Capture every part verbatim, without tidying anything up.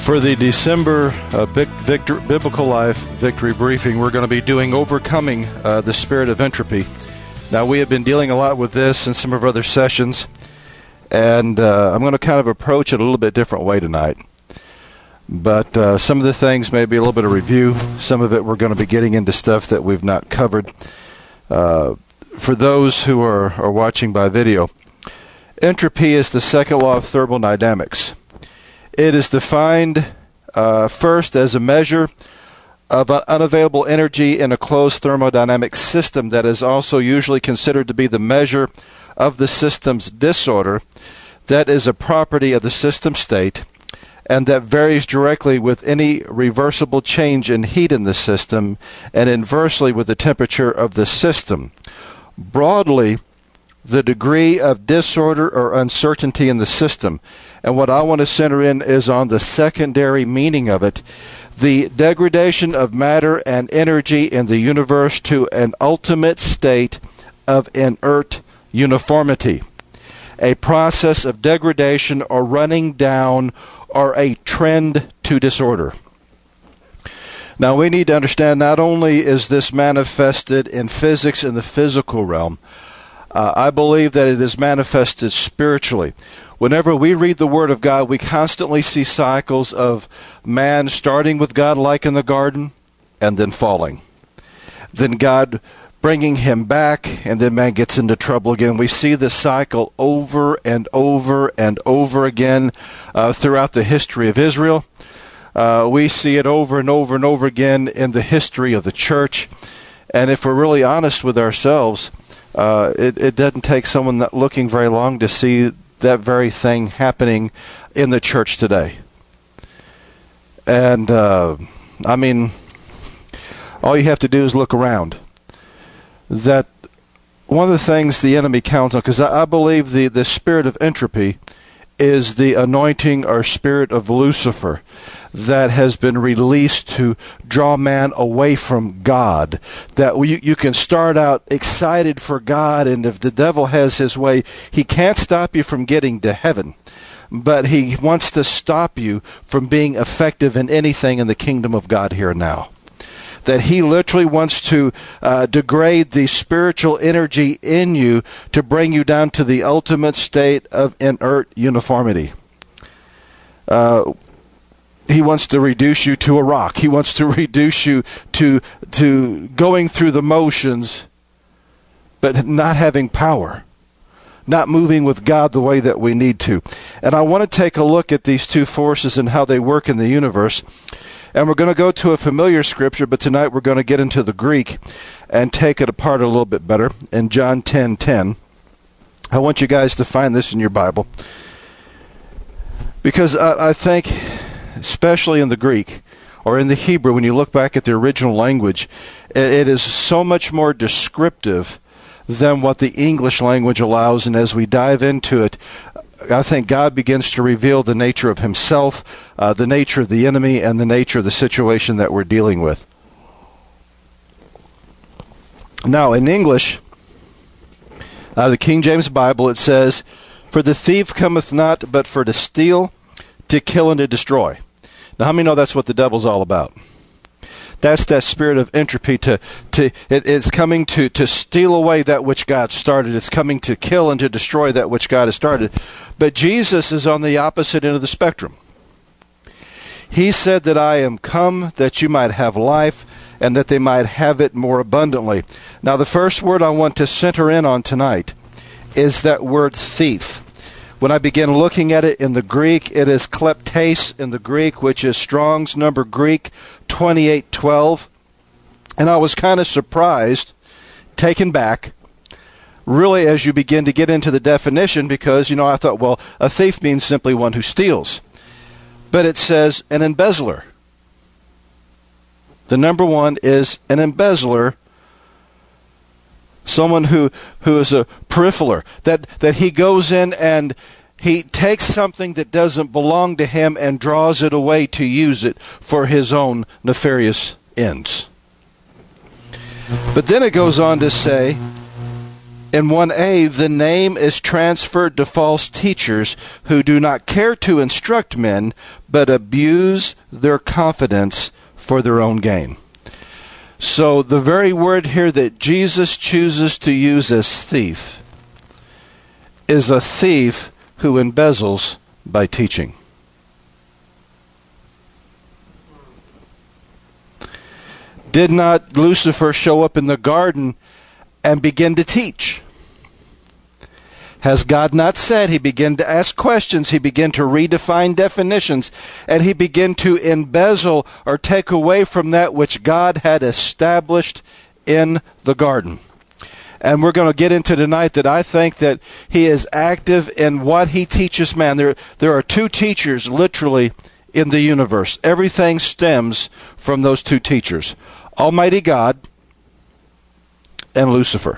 For the December uh, Bic- Victor- Biblical Life Victory Briefing, we're going to be doing Overcoming uh, the Spirit of Entropy. Now, we have been dealing a lot with this in some of our other sessions, and uh, I'm going to kind of approach it a little bit different way tonight. But uh, some of the things may be a little bit of review. Some of it we're going to be getting into stuff that we've not covered. Uh, for those who are, are watching by video, entropy is the second law of thermodynamics. It is defined uh, first as a measure of unavailable energy in a closed thermodynamic system that is also usually considered to be the measure of the system's disorder. That is a property of the system state, and that varies directly with any reversible change in heat in the system and inversely with the temperature of the system. Broadly, the degree of disorder or uncertainty in the system. And what I want to center in is on the secondary meaning of it, the degradation of matter and energy in the universe to an ultimate state of inert uniformity, a process of degradation or running down or a trend to disorder. Now, we need to understand not only is this manifested in physics in the physical realm, Uh, I believe that it is manifested spiritually. Whenever we read the Word of God, we constantly see cycles of man starting with God like in the garden and then falling. Then God bringing him back, and then man gets into trouble again. We see this cycle over and over and over again uh, throughout the history of Israel. Uh, we see it over and over and over again in the history of the church. And if we're really honest with ourselves, Uh, it, it doesn't take someone that looking very long to see that very thing happening in the church today. And, uh, I mean, all you have to do is look around. That one of the things the enemy counts on, because I, I believe the, the spirit of entropy is the anointing or spirit of Lucifer that has been released to draw man away from God. That you, you can start out excited for God, and if the devil has his way, he can't stop you from getting to heaven. But he wants to stop you from being effective in anything in the kingdom of God here and now. That he literally wants to uh, degrade the spiritual energy in you to bring you down to the ultimate state of inert uniformity. Uh, he wants to reduce you to a rock. He wants to reduce you to to going through the motions, but not having power, not moving with God the way that we need to. And I want to take a look at these two forces and how they work in the universe. And we're going to go to a familiar scripture, but tonight we're going to get into the Greek and take it apart a little bit better. In John ten ten, I want you guys to find this in your Bible, because I, I think, especially in the Greek or in the Hebrew, when you look back at the original language, it, it is so much more descriptive than what the English language allows. And as we dive into it, I think God begins to reveal the nature of himself, uh, the nature of the enemy, and the nature of the situation that we're dealing with. Now, in English, uh, the King James Bible, it says, "For the thief cometh not, but for to steal, to kill, and to destroy." Now, how many know that's what the devil's all about? That's that spirit of entropy. To to it, it's coming to, to steal away that which God started. It's coming to kill and to destroy that which God has started. But Jesus is on the opposite end of the spectrum. He said that I am come that you might have life and that they might have it more abundantly. Now, the first word I want to center in on tonight is that word thief. When I begin looking at it in the Greek, it is kleptes in the Greek, which is Strong's number Greek twenty-eight twelve. And I was kind of surprised, taken back, really, as you begin to get into the definition, because, you know, I thought, well, a thief means simply one who steals. But it says an embezzler. The number one is an embezzler. Someone who, who is a peripherer, that, that he goes in and he takes something that doesn't belong to him and draws it away to use it for his own nefarious ends. But then it goes on to say, In one A, the name is transferred to false teachers who do not care to instruct men, but abuse their confidence for their own gain. So the very word here that Jesus chooses to use as thief is a thief who embezzles by teaching. Did not Lucifer show up in the garden and begin to teach? Has God not said? He began to ask questions. He began to redefine definitions. And he began to embezzle or take away from that which God had established in the garden. And we're going to get into tonight that I think that he is active in what he teaches man. There, there are two teachers literally in the universe. Everything stems from those two teachers. Almighty God and Lucifer.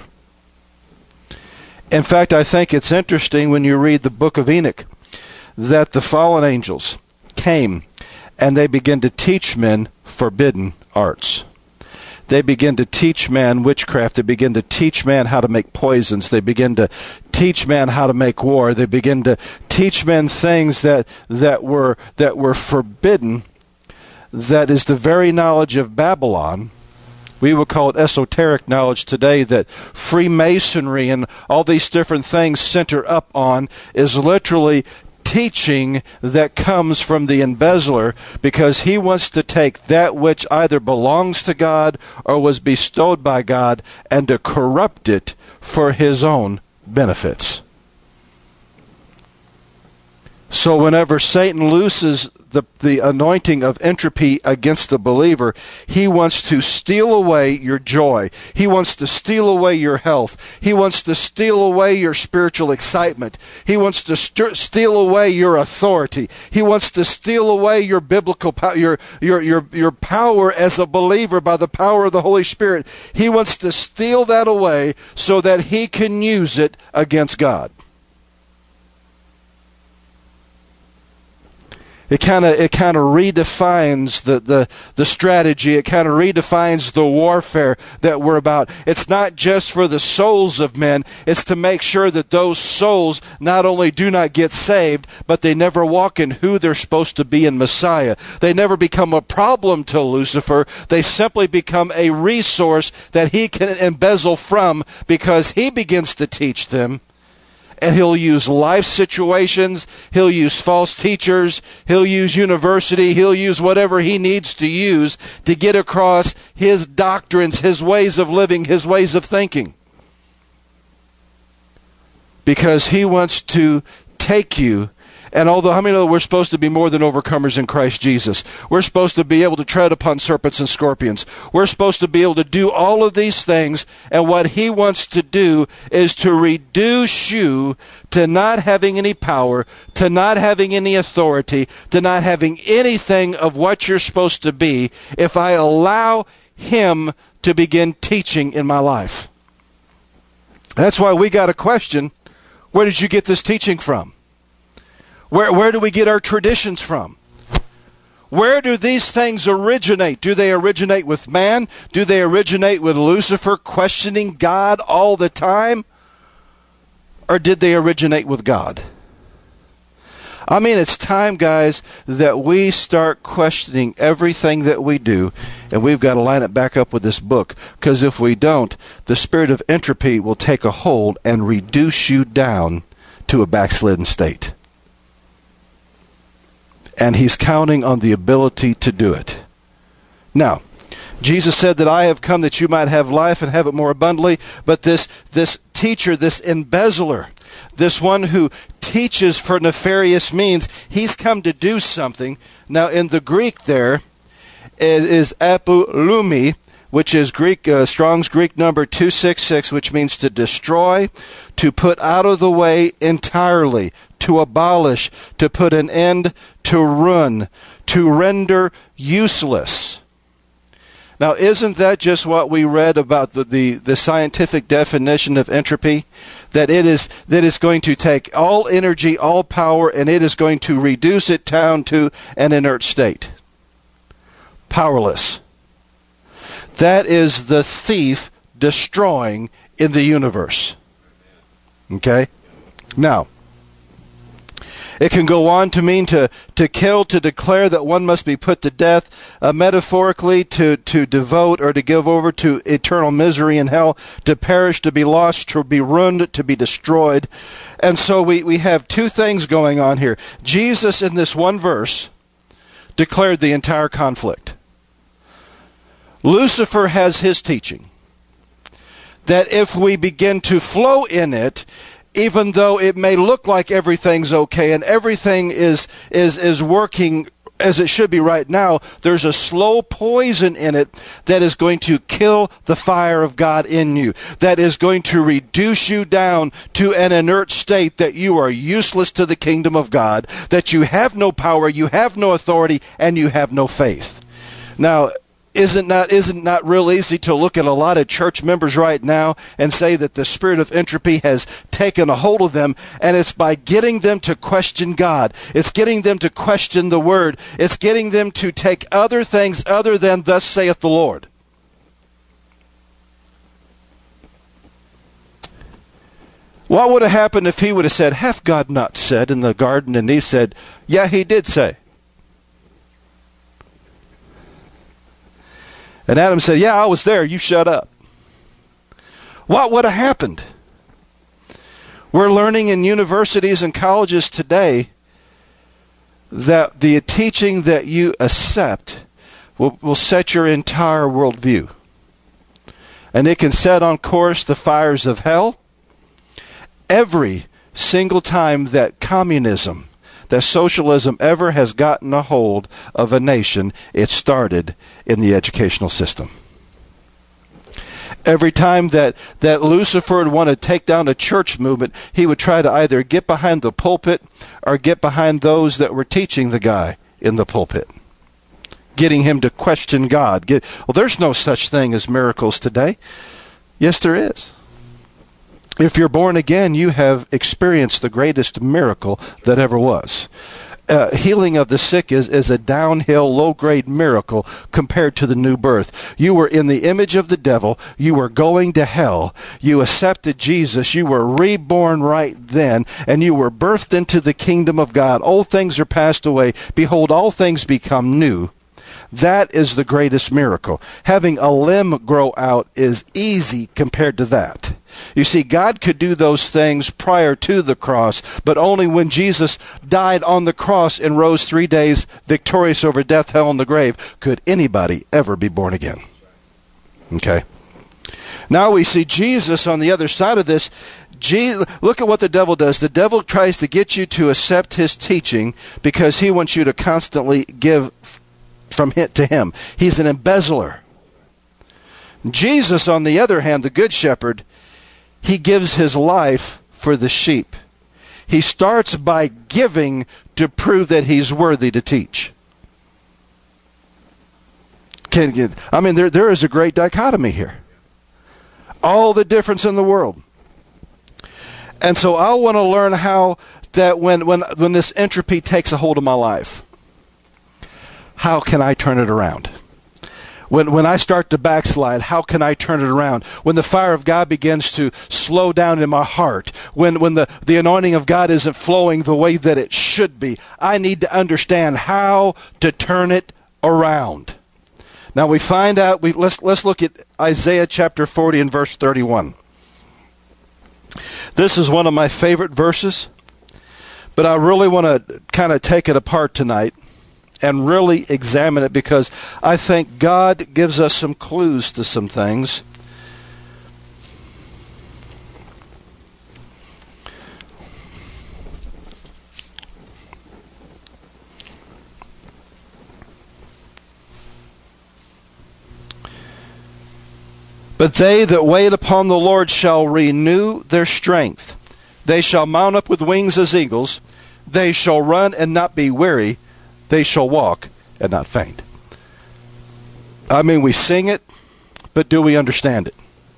In fact, I think it's interesting when you read the book of Enoch that the fallen angels came and they began to teach men forbidden arts. They begin to teach man witchcraft. They begin to teach man how to make poisons. They begin to teach man how to make war. They begin to teach men things that that were that were forbidden. That is the very knowledge of Babylon. We would call it esoteric knowledge today, that Freemasonry and all these different things center up on is literally teaching that comes from the embezzler, because he wants to take that which either belongs to God or was bestowed by God and to corrupt it for his own benefits. So whenever Satan looses the, the anointing of entropy against the believer, he wants to steal away your joy. He wants to steal away your health. He wants to steal away your spiritual excitement. He wants to st- steal away your authority. He wants to steal away your biblical power, your, your, your, your power as a believer by the power of the Holy Spirit. He wants to steal that away so that he can use it against God. It kind of it kind of redefines the, the, the strategy. It kind of redefines the warfare that we're about. It's not just for the souls of men. It's to make sure that those souls not only do not get saved, but they never walk in who they're supposed to be in Messiah. They never become a problem to Lucifer. They simply become a resource that he can embezzle from, because he begins to teach them. And he'll use life situations, he'll use false teachers, he'll use university, he'll use whatever he needs to use to get across his doctrines, his ways of living, his ways of thinking. Because he wants to take you. And although, how many know we're supposed to be more than overcomers in Christ Jesus? We're supposed to be able to tread upon serpents and scorpions. We're supposed to be able to do all of these things. And what he wants to do is to reduce you to not having any power, to not having any authority, to not having anything of what you're supposed to be if I allow him to begin teaching in my life. That's why we got a question, where did you get this teaching from? Where where do we get our traditions from? Where do these things originate? Do they originate with man? Do they originate with Lucifer questioning God all the time? Or did they originate with God? I mean, it's time, guys, that we start questioning everything that we do, and we've got to line it back up with this book, because if we don't, the spirit of entropy will take a hold and reduce you down to a backslidden state. And he's counting on the ability to do it. Now, Jesus said that I have come that you might have life and have it more abundantly. But this, this teacher, this embezzler, this one who teaches for nefarious means, he's come to do something. Now, in the Greek there, it is apolumi, which is Greek uh, Strong's Greek number two sixty-six, which means to destroy, to put out of the way entirely, to abolish, to put an end, to ruin, to render useless. Now, isn't that just what we read about the, the, the scientific definition of entropy? That it is that it's going to take all energy, all power, and it is going to reduce it down to an inert state. Powerless. That is the thief destroying in the universe. Okay? Now, it can go on to mean to, to kill, to declare that one must be put to death, uh, metaphorically to, to devote or to give over to eternal misery in hell, to perish, to be lost, to be ruined, to be destroyed. And so we, we have two things going on here. Jesus, in this one verse, declared the entire conflict. Lucifer has his teaching that if we begin to flow in it, even though it may look like everything's okay and everything is is is working as it should be right now, there's a slow poison in it that is going to kill the fire of God in you, that is going to reduce you down to an inert state that you are useless to the kingdom of God, that you have no power, you have no authority, and you have no faith. Now, Isn't not isn't not real easy to look at a lot of church members right now and say that the spirit of entropy has taken a hold of them, and it's by getting them to question God. It's getting them to question the Word. It's getting them to take other things other than thus saith the Lord. What would have happened if he would have said, hath God not said in the garden? And he said, yeah, he did say. And Adam said, yeah, I was there. You shut up. What would have happened? We're learning in universities and colleges today that the teaching that you accept will, will set your entire worldview. And it can set on course the fires of hell. Every single time that communism, that socialism ever has gotten a hold of a nation, it started in the educational system. Every time that, that Lucifer would want to take down a church movement, he would try to either get behind the pulpit or get behind those that were teaching the guy in the pulpit, getting him to question God. Get, well, there's no such thing as miracles today. Yes, there is. If you're born again, you have experienced the greatest miracle that ever was. Uh, healing of the sick is, is a downhill, low-grade miracle compared to the new birth. You were in the image of the devil. You were going to hell. You accepted Jesus. You were reborn right then, and you were birthed into the kingdom of God. Old things are passed away. Behold, all things become new. That is the greatest miracle. Having a limb grow out is easy compared to that. You see, God could do those things prior to the cross, but only when Jesus died on the cross and rose three days victorious over death, hell, and the grave could anybody ever be born again. Okay. Now we see Jesus on the other side of this. Jesus, look at what the devil does. The devil tries to get you to accept his teaching because he wants you to constantly give from him to him. He's an embezzler. Jesus, on the other hand, the good shepherd, he gives his life for the sheep. He starts by giving to prove that he's worthy to teach. Can, I mean, there, there is a great dichotomy here. All the difference in the world. And so I want to learn how that when, when, when this entropy takes a hold of my life, how can I turn it around? When when I start to backslide, how can I turn it around? When the fire of God begins to slow down in my heart, when, when the, the anointing of God isn't flowing the way that it should be, I need to understand how to turn it around. Now we find out, we let's let's look at Isaiah chapter forty and verse thirty-one. This is one of my favorite verses, but I really want to kind of take it apart tonight and really examine it, because I think God gives us some clues to some things. But they that wait upon the Lord shall renew their strength. They shall mount up with wings as eagles. They shall run and not be weary. They shall walk and not faint. I mean, we sing it, but do we understand it?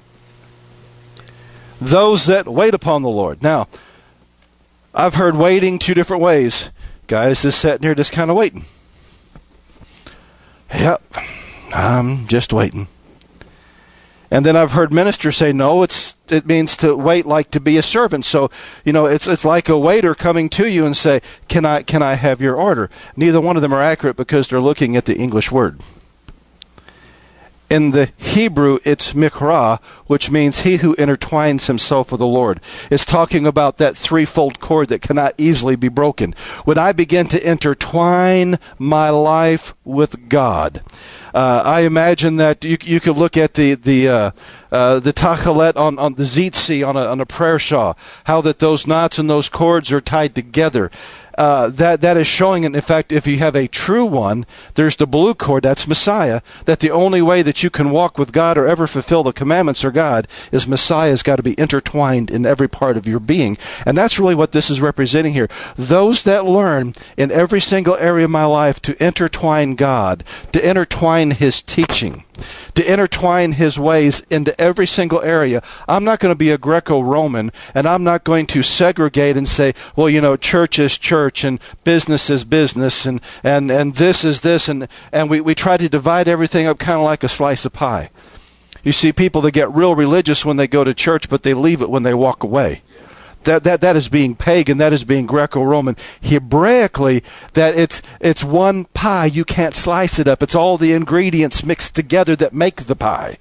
Those that wait upon the Lord. Now, I've heard waiting two different ways. Guys just sitting here just kind of waiting. Yep, I'm just waiting. And then I've heard ministers say, no, it's it means to wait like to be a servant. So, you know, it's it's like a waiter coming to you and say, can I can I have your order? Neither one of them are accurate because they're looking at the English word. In the Hebrew, it's mikra, which means he who intertwines himself with the Lord. It's talking about that threefold cord that cannot easily be broken. When I begin to intertwine my life with God, uh, I imagine that you you could look at the the uh, uh, the tachelet on on the zitzi on a on a prayer shawl, how that those knots and those cords are tied together. Uh, that that is showing, in fact, if you have a true one, there's the blue cord, that's Messiah, that the only way that you can walk with God or ever fulfill the commandments of God is Messiah's got to be intertwined in every part of your being. And that's really what this is representing here. Those that learn in every single area of my life to intertwine God, to intertwine His teaching, to intertwine His ways into every single area. I'm not going to be a Greco-Roman, and I'm not going to segregate and say, well, you know, church is church and business is business and, and, and this is this, and, and we, we try to divide everything up kind of like a slice of pie. You see people that get real religious when they go to church, but they leave it when they walk away. That that that is being pagan. That is being Greco-Roman. Hebraically, that it's it's one pie. You can't slice it up. It's all the ingredients mixed together that make the pie.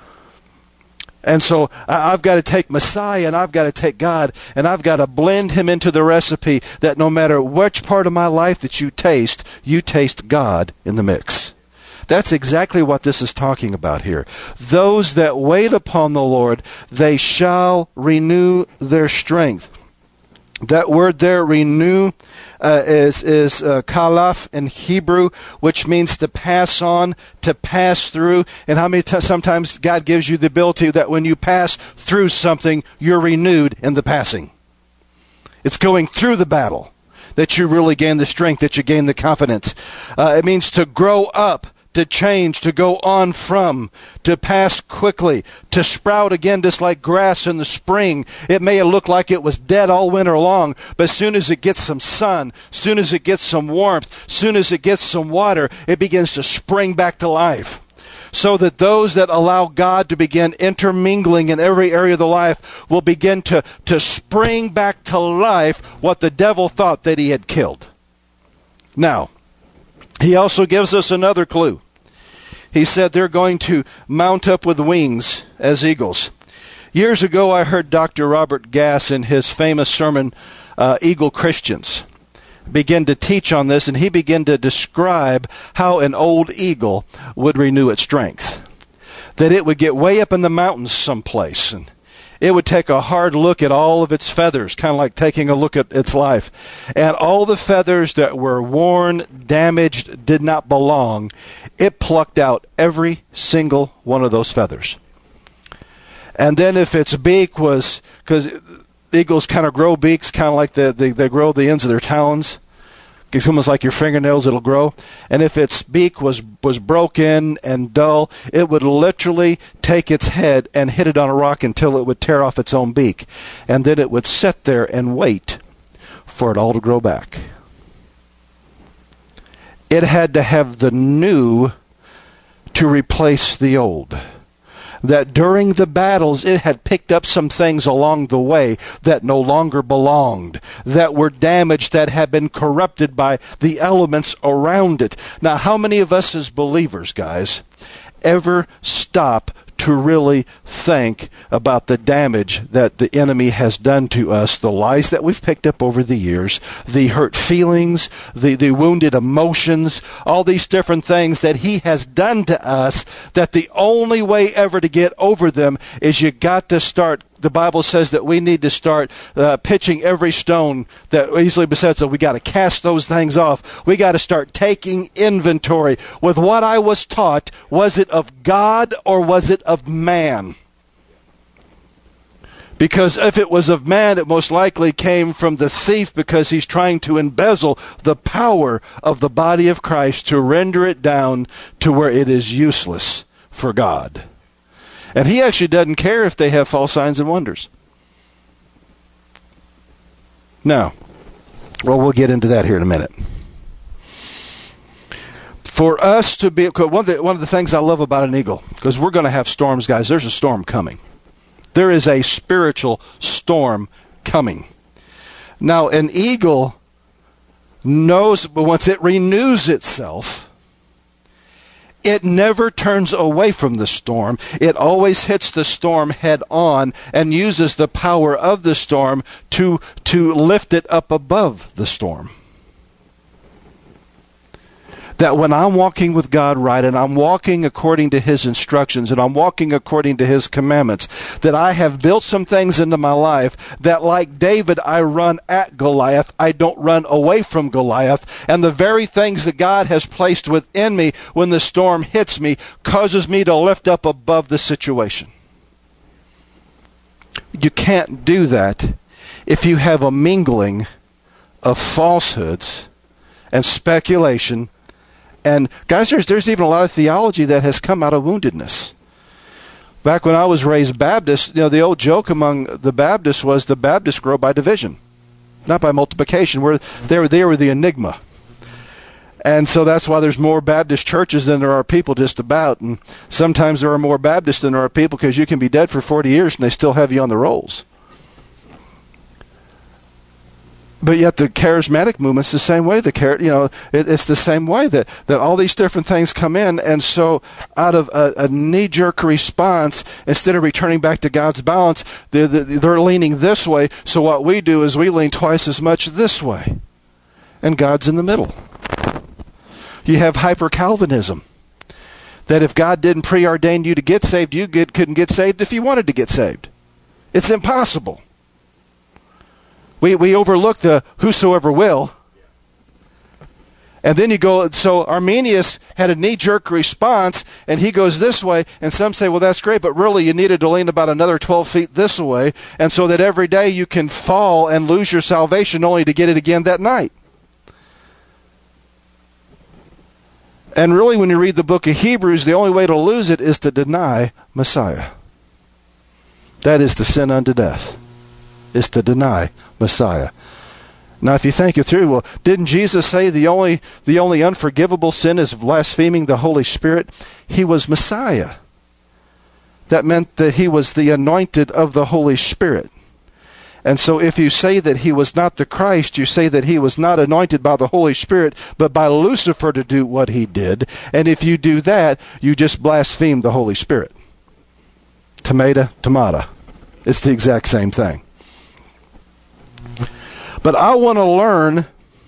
And so I've got to take Messiah and I've got to take God and I've got to blend Him into the recipe that no matter which part of my life that you taste, you taste God in the mix. That's exactly what this is talking about here. Those that wait upon the Lord, they shall renew their strength. That word there, renew, uh, is is uh, kalaf in Hebrew, which means to pass on, to pass through. And how many times sometimes God gives you the ability that when you pass through something, you're renewed in the passing. It's going through the battle that you really gain the strength, that you gain the confidence. Uh, it means to grow up, to change, to go on from, to pass quickly, to sprout again just like grass in the spring. It may look like it was dead all winter long, but as soon as it gets some sun, soon as it gets some warmth, soon as it gets some water, it begins to spring back to life. So that those that allow God to begin intermingling in every area of the life will begin to, to spring back to life what the devil thought that he had killed. Now, He also gives us another clue. He said they're going to mount up with wings as eagles. Years ago, I heard Doctor Robert Gass in his famous sermon, uh, Eagle Christians, begin to teach on this, and he began to describe how an old eagle would renew its strength. That it would get way up in the mountains someplace, and it would take a hard look at all of its feathers, kind of like taking a look at its life. And all the feathers that were worn, damaged, did not belong, it plucked out every single one of those feathers. And then if its beak was, because eagles kind of grow beaks, kind of like the, the, they grow the ends of their talons. It's almost like your fingernails, it'll grow. And if its beak was, was broken and dull, it would literally take its head and hit it on a rock until it would tear off its own beak. And then it would sit there and wait for it all to grow back. It had to have the new to replace the old. That during the battles it had picked up some things along the way that no longer belonged, that were damaged, that had been corrupted by the elements around it. Now, how many of us as believers, guys, ever stop to really think about the damage that the enemy has done to us, the lies that we've picked up over the years, the hurt feelings, the, the wounded emotions, all these different things that he has done to us, that the only way ever to get over them is you got to start. The Bible says that we need to start uh, pitching every stone that easily besets us. We got to cast those things off. We got to start taking inventory with what I was taught. Was it of God or was it of man? Because if it was of man, it most likely came from the thief, because he's trying to embezzle the power of the body of Christ to render it down to where it is useless for God. And he actually doesn't care if they have false signs and wonders. Now, well, we'll get into that here in a minute. For us to be, one of, the, one of the things I love about an eagle, because we're going to have storms, guys. There's a storm coming. There is a spiritual storm coming. Now, an eagle knows, but once it renews itself, it never turns away from the storm. It always hits the storm head on and uses the power of the storm to, to lift it up above the storm. That when I'm walking with God right, and I'm walking according to His instructions, and I'm walking according to His commandments, that I have built some things into my life that, like David, I run at Goliath. I don't run away from Goliath. And the very things that God has placed within me when the storm hits me causes me to lift up above the situation. You can't do that if you have a mingling of falsehoods and speculation. And guys, there's, there's even a lot of theology that has come out of woundedness. Back when I was raised Baptist, you know, the old joke among the Baptists was the Baptists grow by division, not by multiplication. Where they were, they were the enigma. And so that's why there's more Baptist churches than there are people just about. And sometimes there are more Baptists than there are people, because you can be dead for forty years and they still have you on the rolls. But yet the charismatic movement's the same way. The char- you know, it, it's the same way that, that all these different things come in. And so out of a, a knee-jerk response, instead of returning back to God's balance, they're, they're leaning this way. So what we do is we lean twice as much this way. And God's in the middle. You have hyper-Calvinism. That if God didn't preordain you to get saved, you get, couldn't get saved if you wanted to get saved. It's impossible. We we overlook the whosoever will. And then you go, so Arminius had a knee-jerk response, and he goes this way, and some say, well, that's great, but really you needed to lean about another twelve feet this way, and so that every day you can fall and lose your salvation only to get it again that night. And really, when you read the book of Hebrews, the only way to lose it is to deny Messiah. That is to sin unto death, is to deny Messiah. Now, if you think it through, well, didn't Jesus say the only the only unforgivable sin is blaspheming the Holy Spirit? He was Messiah. That meant that he was the anointed of the Holy Spirit. And so if you say that he was not the Christ, you say that he was not anointed by the Holy Spirit, but by Lucifer to do what he did. And if you do that, you just blaspheme the Holy Spirit. Tomato, tomato. It's the exact same thing. But I want to learn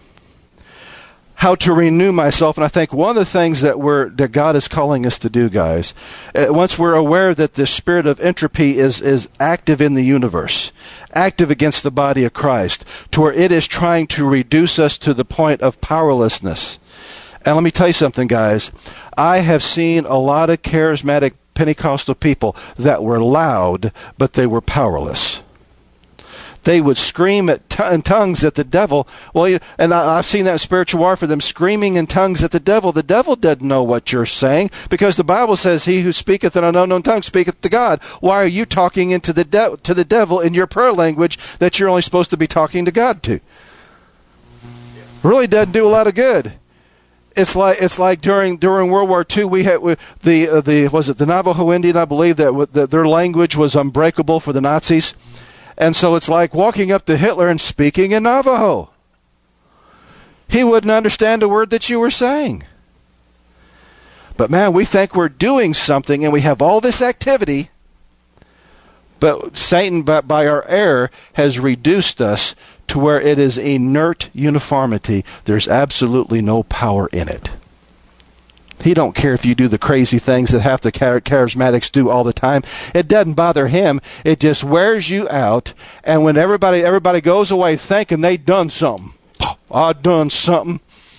how to renew myself. And I think one of the things that we're that God is calling us to do, guys, uh, once we're aware that the spirit of entropy is, is active in the universe, active against the body of Christ, to where it is trying to reduce us to the point of powerlessness. And let me tell you something, guys. I have seen a lot of charismatic Pentecostal people that were loud, but they were powerless. They would scream at t- in tongues at the devil. Well, and I, I've seen that in spiritual warfare, them screaming in tongues at the devil. The devil doesn't know what you're saying, because the Bible says, he who speaketh in an unknown tongue speaketh to God. Why are you talking into the de- to the devil in your prayer language that you're only supposed to be talking to God to? Really doesn't do a lot of good. It's like it's like during during World War Two, we had we, the uh, the was it the Navajo Indian, I believe, that, w- that their language was unbreakable for the Nazis. And so it's like walking up to Hitler and speaking in Navajo. He wouldn't understand a word that you were saying. But man, we think we're doing something, and we have all this activity, but Satan, by, by our error, has reduced us to where it is inert uniformity. There's absolutely no power in it. He don't care if you do the crazy things that half the charismatics do all the time. It doesn't bother him. It just wears you out. And when everybody everybody goes away thinking they done something. I done something.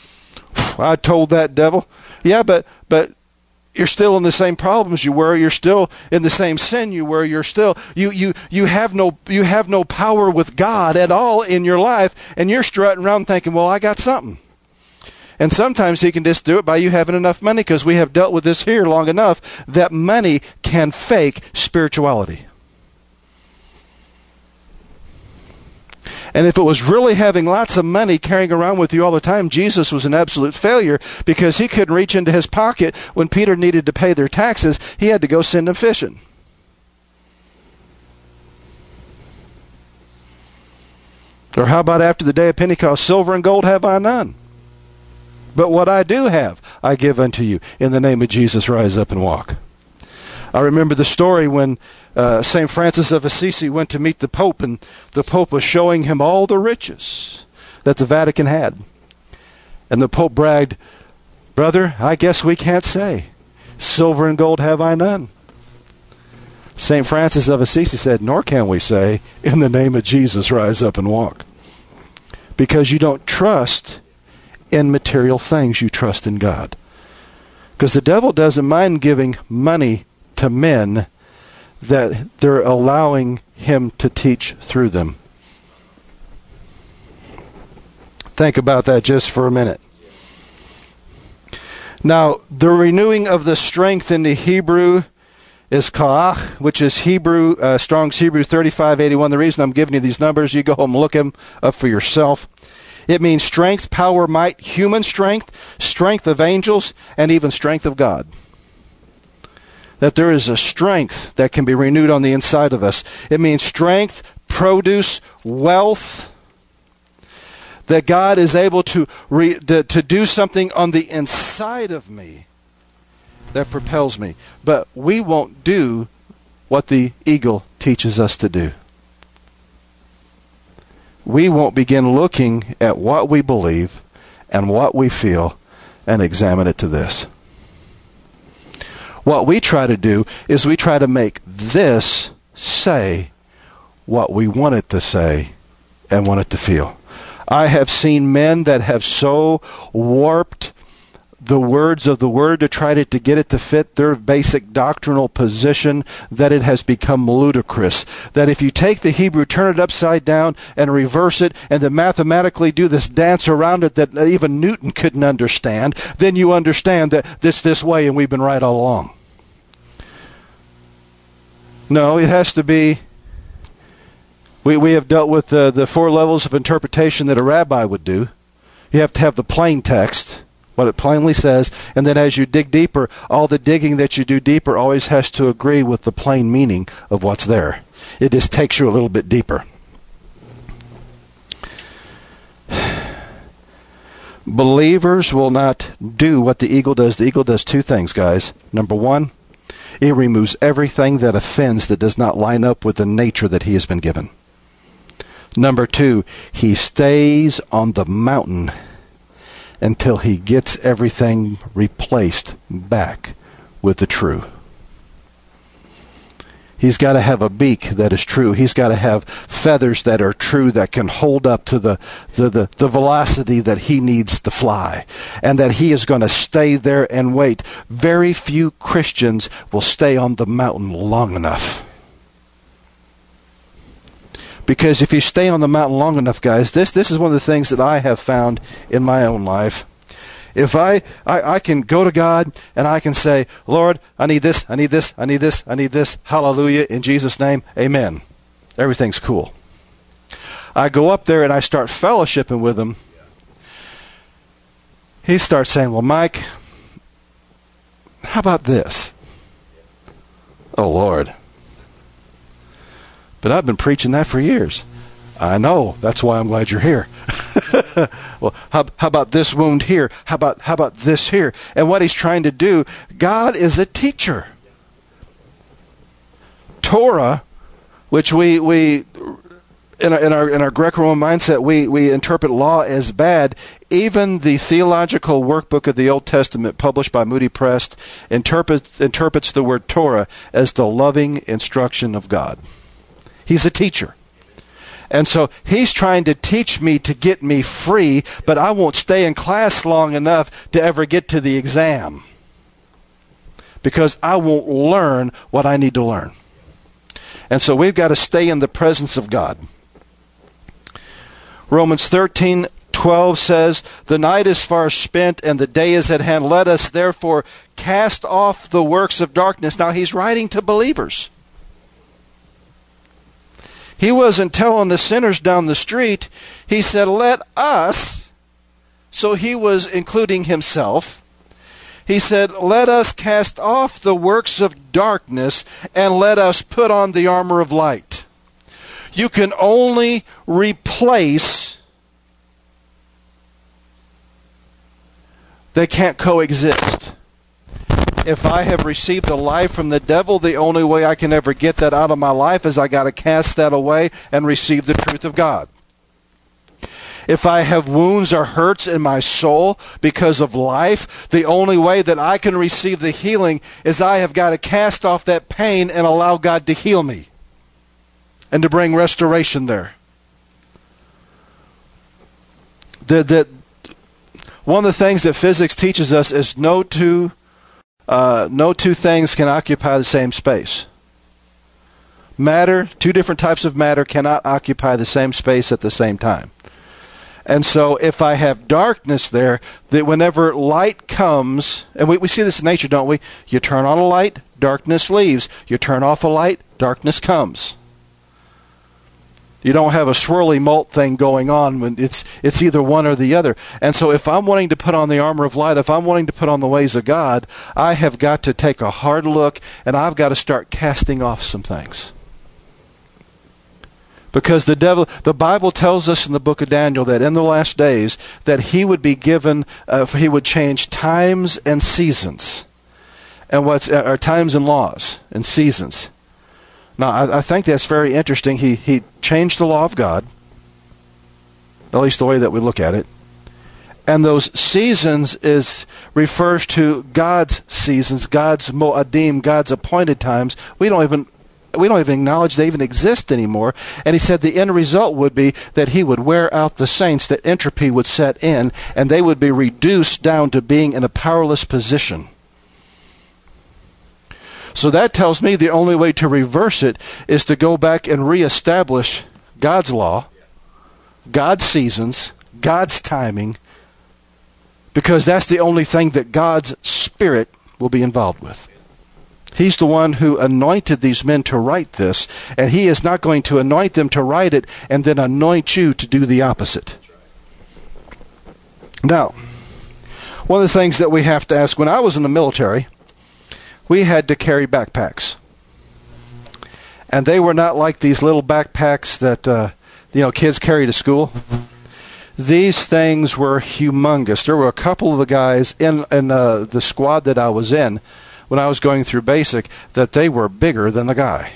I told that devil. Yeah, but but you're still in the same problems you were. You're still in the same sin you were. You're still you you you have no you have no power with God at all in your life, and you're strutting around thinking, well, I got something. And sometimes he can just do it by you having enough money, because we have dealt with this here long enough that money can fake spirituality. And if it was really having lots of money carrying around with you all the time, Jesus was an absolute failure because he couldn't reach into his pocket when Peter needed to pay their taxes. He had to go send them fishing. Or how about after the day of Pentecost, silver and gold have I none. But what I do have, I give unto you. In the name of Jesus, rise up and walk. I remember the story when uh, Saint Francis of Assisi went to meet the Pope, and the Pope was showing him all the riches that the Vatican had. And the Pope bragged, "Brother, I guess we can't say, silver and gold have I none." Saint Francis of Assisi said, "Nor can we say, in the name of Jesus, rise up and walk." Because you don't trust in material things, you trust in God. Because the devil doesn't mind giving money to men that they're allowing him to teach through them. Think about that just for a minute. Now, the renewing of the strength in the Hebrew is ka'ach, which is Hebrew, uh, Strong's Hebrew thirty-five eighty-one. The reason I'm giving you these numbers, you go home and look them up for yourself. It means strength, power, might, human strength, strength of angels, and even strength of God. That there is a strength that can be renewed on the inside of us. It means strength, produce, wealth. That God is able to, re, to, to do something on the inside of me that propels me. But we won't do what the eagle teaches us to do. We won't begin looking at what we believe and what we feel and examine it to this. What we try to do is we try to make this say what we want it to say and want it to feel. I have seen men that have so warped the words of the word to try to, to get it to fit their basic doctrinal position that it has become ludicrous. That if you take the Hebrew, turn it upside down and reverse it, and then mathematically do this dance around it that even Newton couldn't understand, then you understand that this this way and we've been right all along. No, it has to be. We, we have dealt with uh, the four levels of interpretation that a rabbi would do. You have to have the plain text, what it plainly says, and then as you dig deeper, all the digging that you do deeper always has to agree with the plain meaning of what's there. It just takes you a little bit deeper. Believers will not do what the eagle does. The eagle does two things, guys. Number one, it removes everything that offends that does not line up with the nature that he has been given. Number two, he stays on the mountain until he gets everything replaced back with the true. He's got to have a beak that is true. He's got to have feathers that are true, that can hold up to the, the, the, the velocity that he needs to fly, and that he is going to stay there and wait. Very few Christians will stay on the mountain long enough. Because if you stay on the mountain long enough, guys, this, this is one of the things that I have found in my own life. If I, I, I can go to God and I can say, "Lord, I need this, I need this, I need this, I need this, hallelujah, in Jesus' name, amen." Everything's cool. I go up there and I start fellowshipping with him. He starts saying, "Well, Mike, how about this?" Oh, Lord. But I've been preaching that for years. I know. That's why I'm glad you're here. Well, how, how about this wound here? How about how about this here? And what he's trying to do, God is a teacher. Torah, which we we in our in our, in our Greco-Roman mindset, we we interpret law as bad. Even the theological workbook of the Old Testament, published by Moody Press, interprets interprets the word Torah as the loving instruction of God. He's a teacher. And so he's trying to teach me to get me free, but I won't stay in class long enough to ever get to the exam, because I won't learn what I need to learn. And so we've got to stay in the presence of God. Romans thirteen twelve says, "The night is far spent and the day is at hand. Let us therefore cast off the works of darkness." Now he's writing to believers. He wasn't telling the sinners down the street. He said, let us, so he was including himself. He said, let us cast off the works of darkness and let us put on the armor of light. You can only replace. They can't coexist. If I have received a life from the devil, the only way I can ever get that out of my life is I got to cast that away and receive the truth of God. If I have wounds or hurts in my soul because of life, the only way that I can receive the healing is I have got to cast off that pain and allow God to heal me and to bring restoration there. The, the, one of the things that physics teaches us is no two Uh, no two things can occupy the same space. Matter, two different types of matter cannot occupy the same space at the same time. And so if I have darkness there, that whenever light comes, and we, we see this in nature, don't we? You turn on a light, darkness leaves. You turn off a light, darkness comes. You don't have a swirly malt thing going on when it's it's either one or the other. And so if I'm wanting to put on the armor of light, if I'm wanting to put on the ways of God, I have got to take a hard look and I've got to start casting off some things. Because the devil, the Bible tells us in the book of Daniel that in the last days that he would be given, uh, he would change times and seasons. And what's uh, or times and laws and seasons. Now, I, I think that's very interesting. He he changed the law of God, at least the way that we look at it. And those seasons is refers to God's seasons, God's mo'adim, God's appointed times. We don't even we don't even acknowledge they even exist anymore. And he said the end result would be that he would wear out the saints, that entropy would set in, and they would be reduced down to being in a powerless position. So that tells me the only way to reverse it is to go back and reestablish God's law, God's seasons, God's timing, because that's the only thing that God's Spirit will be involved with. He's the one who anointed these men to write this, and he is not going to anoint them to write it and then anoint you to do the opposite. Now, one of the things that we have to ask, when I was in the military, we had to carry backpacks. And they were not like these little backpacks that uh, you know kids carry to school. These things were humongous. There were a couple of the guys in, in uh, the squad that I was in when I was going through basic that they were bigger than the guy.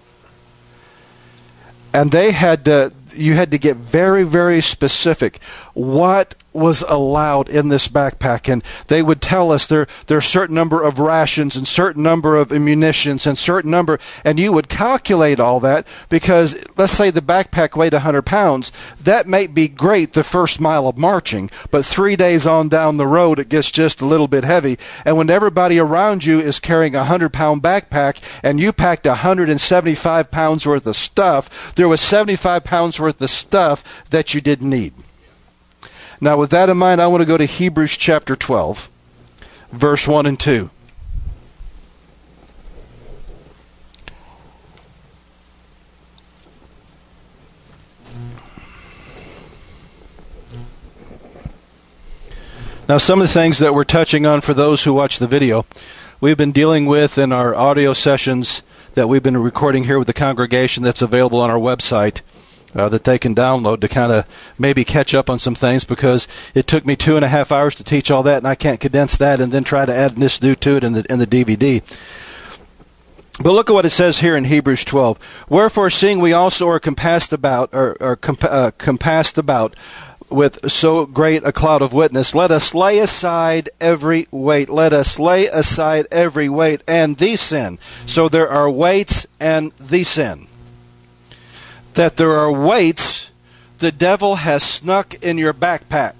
And they had to, you had to get very, very specific what was allowed in this backpack. And they would tell us there, there are a certain number of rations and certain number of munitions and certain number, and you would calculate all that because let's say the backpack weighed one hundred pounds. That may be great the first mile of marching, but three days on down the road it gets just a little bit heavy. And when everybody around you is carrying a one hundred pound backpack and you packed one hundred seventy-five pounds worth of stuff, there was seventy-five pounds worth of stuff that you didn't need. Now, with that in mind, I want to go to Hebrews chapter twelve, verse one and two. Now, some of the things that we're touching on for those who watch the video, we've been dealing with in our audio sessions that we've been recording here with the congregation that's available on our website. Uh, that they can download to kind of maybe catch up on some things, because it took me two and a half hours to teach all that, and I can't condense that and then try to add this new to it in the in the D V D. But look at what it says here in Hebrews twelve. Wherefore, seeing we also are compassed about, or, or comp- uh, compassed about with so great a cloud of witness, let us lay aside every weight. Let us lay aside every weight and the sin. So there are weights and the sin. That there are weights the devil has snuck in your backpack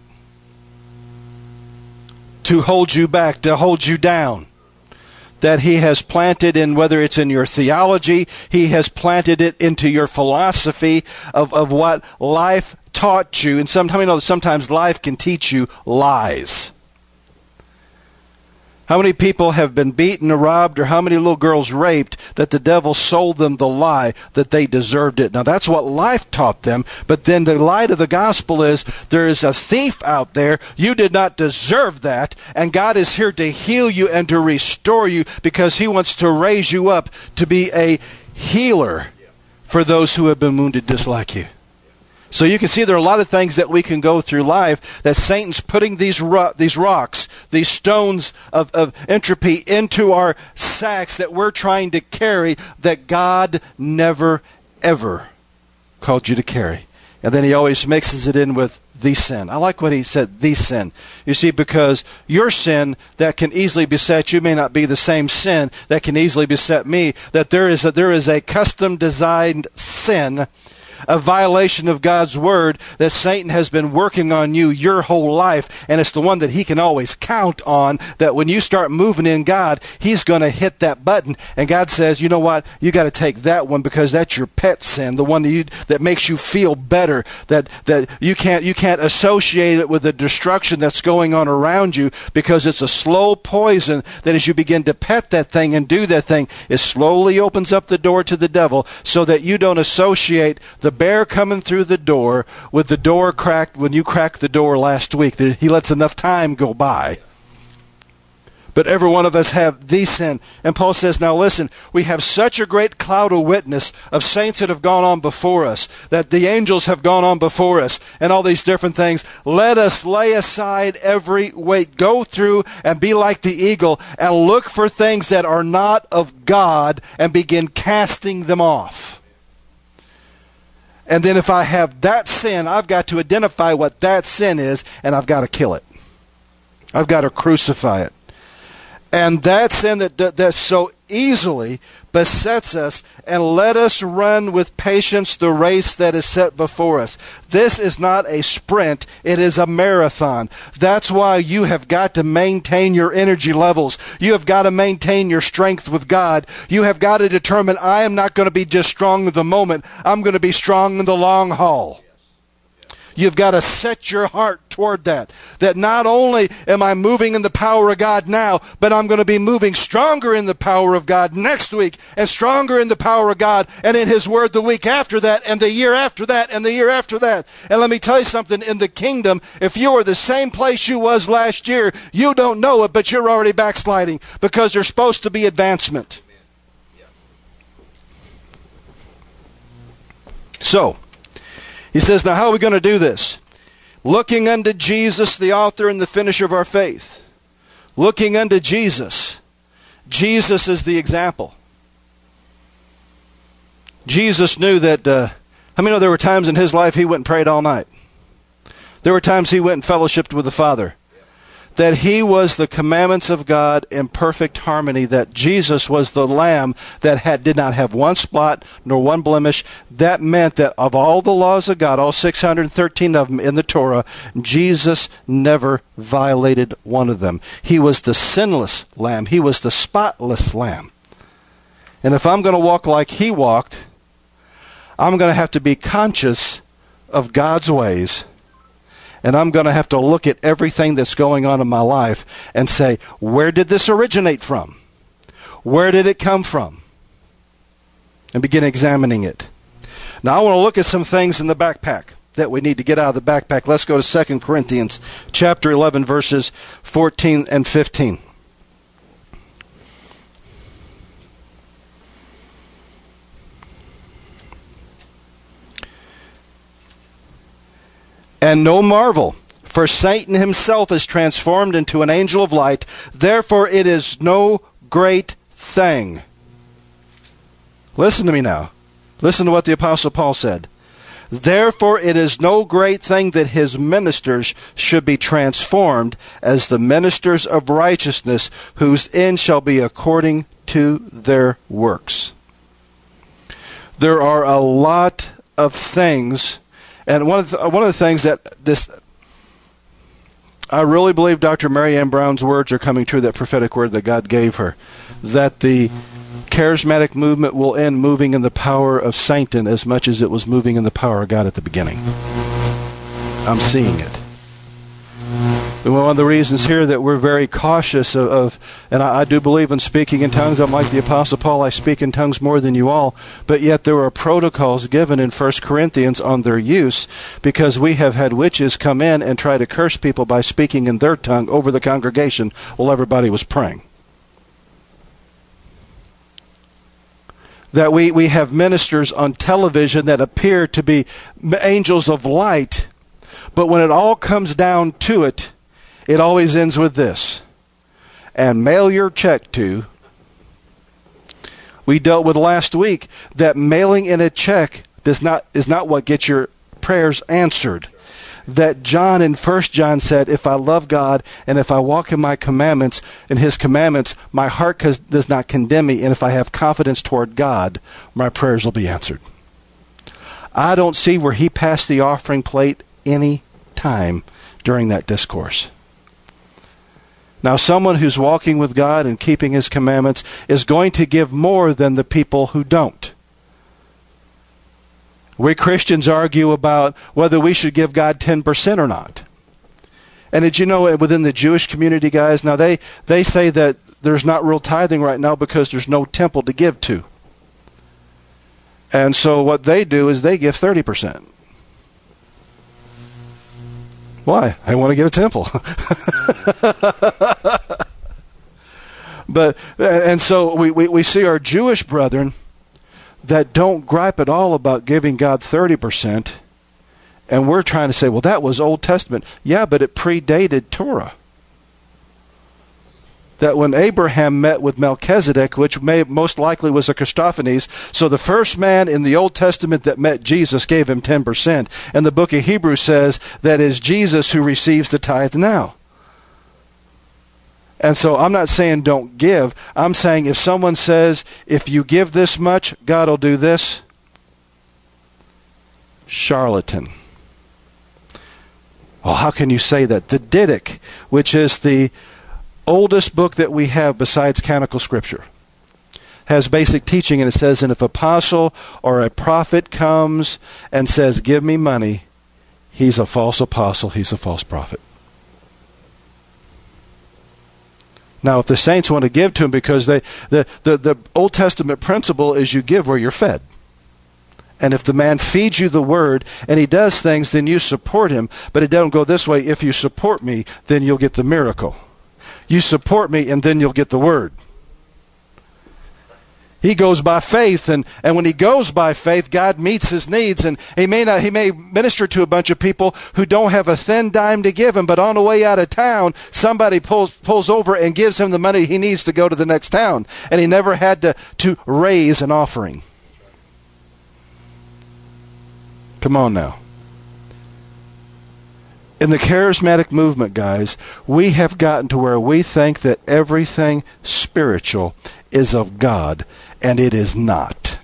to hold you back, to hold you down. That he has planted in, whether it's in your theology, he has planted it into your philosophy of, of what life taught you. And sometimes, you know, sometimes life can teach you lies. How many people have been beaten or robbed, or how many little girls raped, that the devil sold them the lie that they deserved it? Now, that's what life taught them, but then the lie of the gospel is there is a thief out there. You did not deserve that, and God is here to heal you and to restore you because he wants to raise you up to be a healer for those who have been wounded just like you. So you can see there are a lot of things that we can go through life that Satan's putting these ro- these rocks, these stones of, of entropy into our sacks that we're trying to carry that God never, ever called you to carry. And then he always mixes it in with the sin. I like what he said, the sin. You see, because your sin that can easily beset you may not be the same sin that can easily beset me, that there is a, there is a custom designed sin, a violation of God's word that Satan has been working on you your whole life, and it's the one that he can always count on, that when you start moving in God, he's going to hit that button. And God says, you know what, you got to take that one because that's your pet sin, the one that, you, that makes you feel better, that that you can't you can't associate it with the destruction that's going on around you, because it's a slow poison that as you begin to pet that thing and do that thing, it slowly opens up the door to the devil, so that you don't associate the bear coming through the door with the door cracked when you cracked the door last week. He lets enough time go by. But every one of us have the sin. And Paul says, now listen, we have such a great cloud of witness of saints that have gone on before us, that the angels have gone on before us, and all these different things. Let us lay aside every weight, go through and be like the eagle, and look for things that are not of God and begin casting them off. And then if I have that sin, I've got to identify what that sin is, and I've got to kill it. I've got to crucify it. And that sin that that so easily besets us, and let us run with patience the race that is set before us. This is not a sprint, it is a marathon. That's why you have got to maintain your energy levels. You have got to maintain your strength with God. You have got to determine, I am not going to be just strong in the moment, I'm going to be strong in the long haul. You've got to set your heart toward that. That not only am I moving in the power of God now, but I'm going to be moving stronger in the power of God next week, and stronger in the power of God and in his word the week after that, and the year after that, and the year after that. And let me tell you something, in the kingdom, if you are the same place you was last year, you don't know it, but you're already backsliding, because there's supposed to be advancement. So, he says, now how are we going to do this? Looking unto Jesus, the author and the finisher of our faith. Looking unto Jesus. Jesus is the example. Jesus knew that, uh, how many know there were times in his life he went and prayed all night? There were times he went and fellowshiped with the Father. That he was the commandments of God in perfect harmony, that Jesus was the Lamb that had did not have one spot nor one blemish. That meant that of all the laws of God, all six hundred thirteen of them in the Torah, Jesus never violated one of them. He was the sinless Lamb. He was the spotless Lamb. And if I'm going to walk like he walked, I'm going to have to be conscious of God's ways. And I'm going to have to look at everything that's going on in my life and say, where did this originate from? Where did it come from? And begin examining it. Now I want to look at some things in the backpack that we need to get out of the backpack. Let's go to Second Corinthians chapter eleven, verses fourteen and fifteen. And no marvel, for Satan himself is transformed into an angel of light. Therefore it is no great thing. Listen to me now. Listen to what the Apostle Paul said. Therefore it is no great thing that his ministers should be transformed as the ministers of righteousness, whose end shall be according to their works. There are a lot of things. And one of the, one of the things that this, I really believe Doctor Mary Ann Brown's words are coming true, that prophetic word that God gave her, that the charismatic movement will end moving in the power of Satan as much as it was moving in the power of God at the beginning. I'm seeing it. One of the reasons here that we're very cautious of, of and I, I do believe in speaking in tongues. I'm like the Apostle Paul, I speak in tongues more than you all. But yet there are protocols given in First Corinthians on their use, because we have had witches come in and try to curse people by speaking in their tongue over the congregation while everybody was praying. That we, we have ministers on television that appear to be angels of light, but when it all comes down to it, it always ends with this: and mail your check to. We dealt with last week that mailing in a check does not is not what gets your prayers answered. That John in First John said, if I love God and if I walk in my commandments, in his commandments, my heart does not condemn me, and if I have confidence toward God, my prayers will be answered. I don't see where he passed the offering plate any time during that discourse. Now, someone who's walking with God and keeping his commandments is going to give more than the people who don't. We Christians argue about whether we should give God ten percent or not. And did you know within the Jewish community, guys, now they, they say that there's not real tithing right now because there's no temple to give to. And so what they do is they give thirty percent. Why? I want to get a temple. But and so we, we, we see our Jewish brethren that don't gripe at all about giving God thirty percent, and we're trying to say, well, that was Old Testament. Yeah, but it predated Torah. That when Abraham met with Melchizedek, which may most likely was a Christophanies, so the first man in the Old Testament that met Jesus gave him ten percent. And the book of Hebrews says that is Jesus who receives the tithe now. And so I'm not saying don't give. I'm saying if someone says, if you give this much, God will do this. Charlatan. Oh, how can you say that? The Didache, which is the oldest book that we have besides canonical scripture, has basic teaching, and it says, and if an apostle or a prophet comes and says, give me money, he's a false apostle, he's a false prophet. Now, if the saints want to give to him, because they the, the, the Old Testament principle is you give where you're fed. And if the man feeds you the word and he does things, then you support him. But it doesn't go this way. If you support me, then you'll get the miracle. You support me, and then you'll get the word. He goes by faith, and, and when he goes by faith, God meets his needs, and he may not he may minister to a bunch of people who don't have a thin dime to give him, but on the way out of town, somebody pulls pulls over and gives him the money he needs to go to the next town, and he never had to, to raise an offering. Come on now. In the charismatic movement, guys, we have gotten to where we think that everything spiritual is of God, and it is not.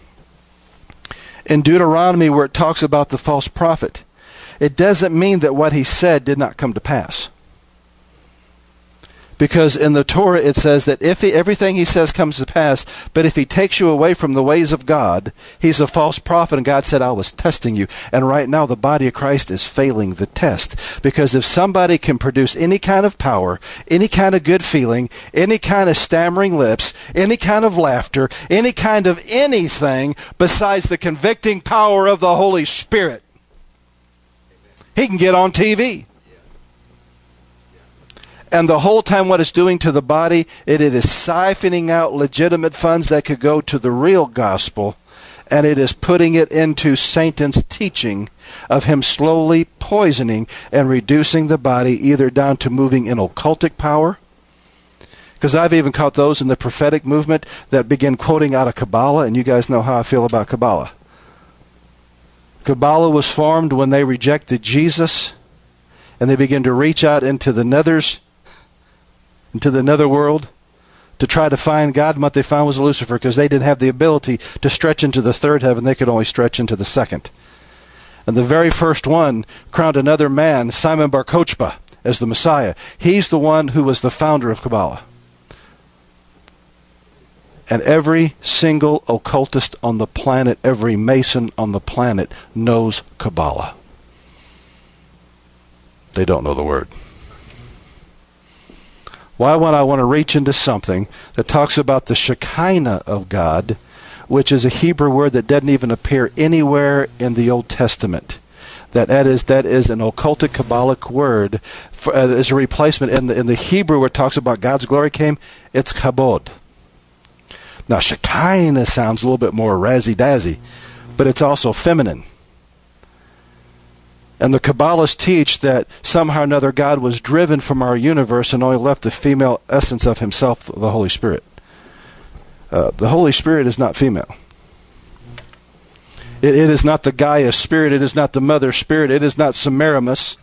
In Deuteronomy, where it talks about the false prophet, it doesn't mean that what he said did not come to pass. Because in the Torah it says that if he, everything he says comes to pass, but if he takes you away from the ways of God, he's a false prophet, and God said, I was testing you. And right now the body of Christ is failing the test. Because if somebody can produce any kind of power, any kind of good feeling, any kind of stammering lips, any kind of laughter, any kind of anything besides the convicting power of the Holy Spirit, he can get on T V. And the whole time what it's doing to the body, it, it is siphoning out legitimate funds that could go to the real gospel, and it is putting it into Satan's teaching of him slowly poisoning and reducing the body either down to moving in occultic power, because I've even caught those in the prophetic movement that begin quoting out of Kabbalah, and you guys know how I feel about Kabbalah. Kabbalah was formed when they rejected Jesus, and they began to reach out into the nethers, into the nether world, to try to find God, and what they found was Lucifer, because they didn't have the ability to stretch into the third heaven. They could only stretch into the second. And the very first one crowned another man, Simon Bar Kochba, as the Messiah. He's the one who was the founder of Kabbalah. And every single occultist on the planet, every Mason on the planet knows Kabbalah. They don't know the word. Why would I want to reach into something that talks about the Shekinah of God, which is a Hebrew word that doesn't even appear anywhere in the Old Testament? That, that is that is an occultic Kabbalic word for, uh, as a replacement. In the, in the Hebrew where it talks about God's glory came, it's kabod. Now, Shekinah sounds a little bit more razzy-dazzy, but it's also feminine. And the Kabbalists teach that somehow or another God was driven from our universe and only left the female essence of himself, the Holy Spirit. Uh, the Holy Spirit is not female. It, it is not the Gaia spirit. It is not the mother spirit. It is not Semiramis.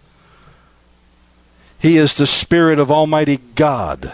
He is the Spirit of Almighty God.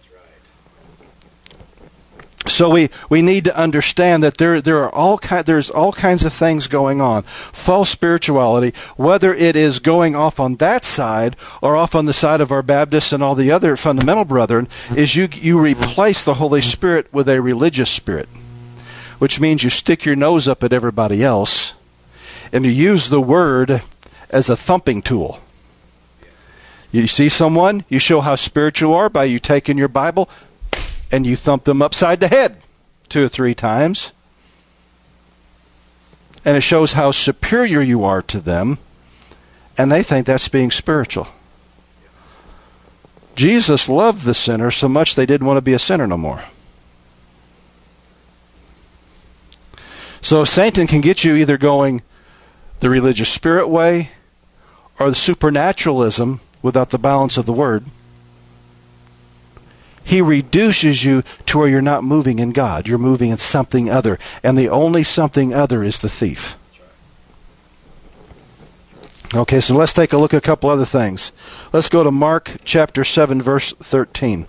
So we, we need to understand that there there are all ki- there's all kinds of things going on. False spirituality, whether it is going off on that side or off on the side of our Baptists and all the other fundamental brethren, is you you replace the Holy Spirit with a religious spirit, which means you stick your nose up at everybody else and you use the Word as a thumping tool. You see someone, you show how spiritual you are by you taking your Bible and you thump them upside the head two or three times. And it shows how superior you are to them, and they think that's being spiritual. Jesus loved the sinner so much they didn't want to be a sinner no more. So Satan can get you either going the religious spirit way or the supernaturalism without the balance of the Word. He reduces you to where you're not moving in God. You're moving in something other. And the only something other is the thief. Okay, so let's take a look at a couple other things. Let's go to Mark chapter seven, verse thirteen.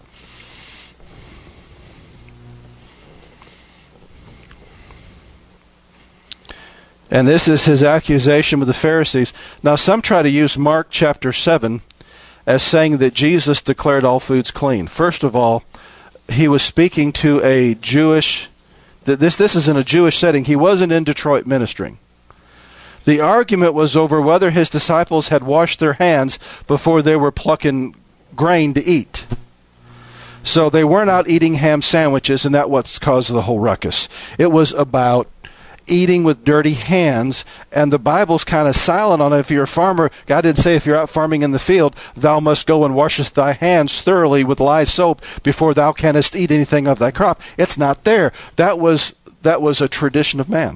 And this is his accusation with the Pharisees. Now, some try to use Mark chapter seven as saying that Jesus declared all foods clean. First of all, he was speaking to a Jewish, this, this is in a Jewish setting. He wasn't in Detroit ministering. The argument was over whether his disciples had washed their hands before they were plucking grain to eat. So they weren't out eating ham sandwiches, and that's what's caused the whole ruckus. It was about eating with dirty hands, and the Bible's kind of silent on it. If you're a farmer, God didn't say if you're out farming in the field, thou must go and washeth thy hands thoroughly with lye soap before thou canst eat anything of thy crop. It's not there. That was that was a tradition of man.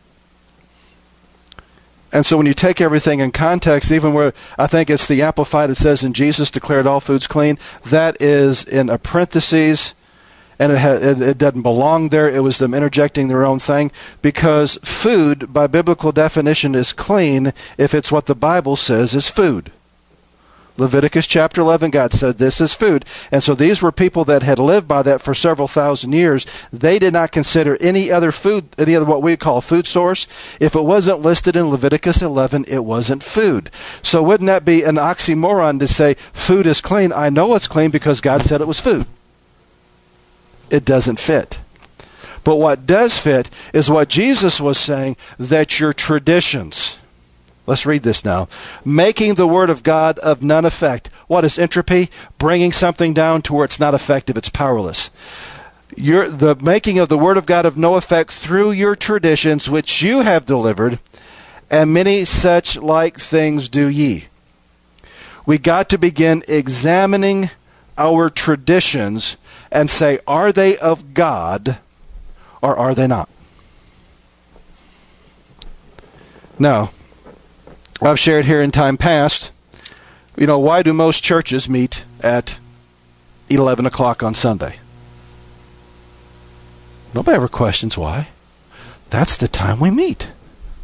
And so when you take everything in context, even where I think it's the Amplified, it says, and Jesus declared all foods clean, that is in a parentheses, and it, ha- it, it doesn't belong there. It was them interjecting their own thing, because food, by biblical definition, is clean if it's what the Bible says is food. Leviticus chapter eleven, God said this is food. And so these were people that had lived by that for several thousand years. They did not consider any other food, any other what we call a food source. If it wasn't listed in Leviticus eleven, it wasn't food. So wouldn't that be an oxymoron to say food is clean? I know it's clean because God said it was food. It doesn't fit. But what does fit is what Jesus was saying, that your traditions, let's read this now, making the Word of God of none effect. What is entropy? Bringing something down to where it's not effective, it's powerless. Your, the making of the Word of God of no effect through your traditions which you have delivered, and many such like things do ye. We got to begin examining our traditions and say, are they of God or are they not? Now, I've shared here in time past, you know, why do most churches meet at eleven o'clock on Sunday? Nobody ever questions why. That's the time we meet.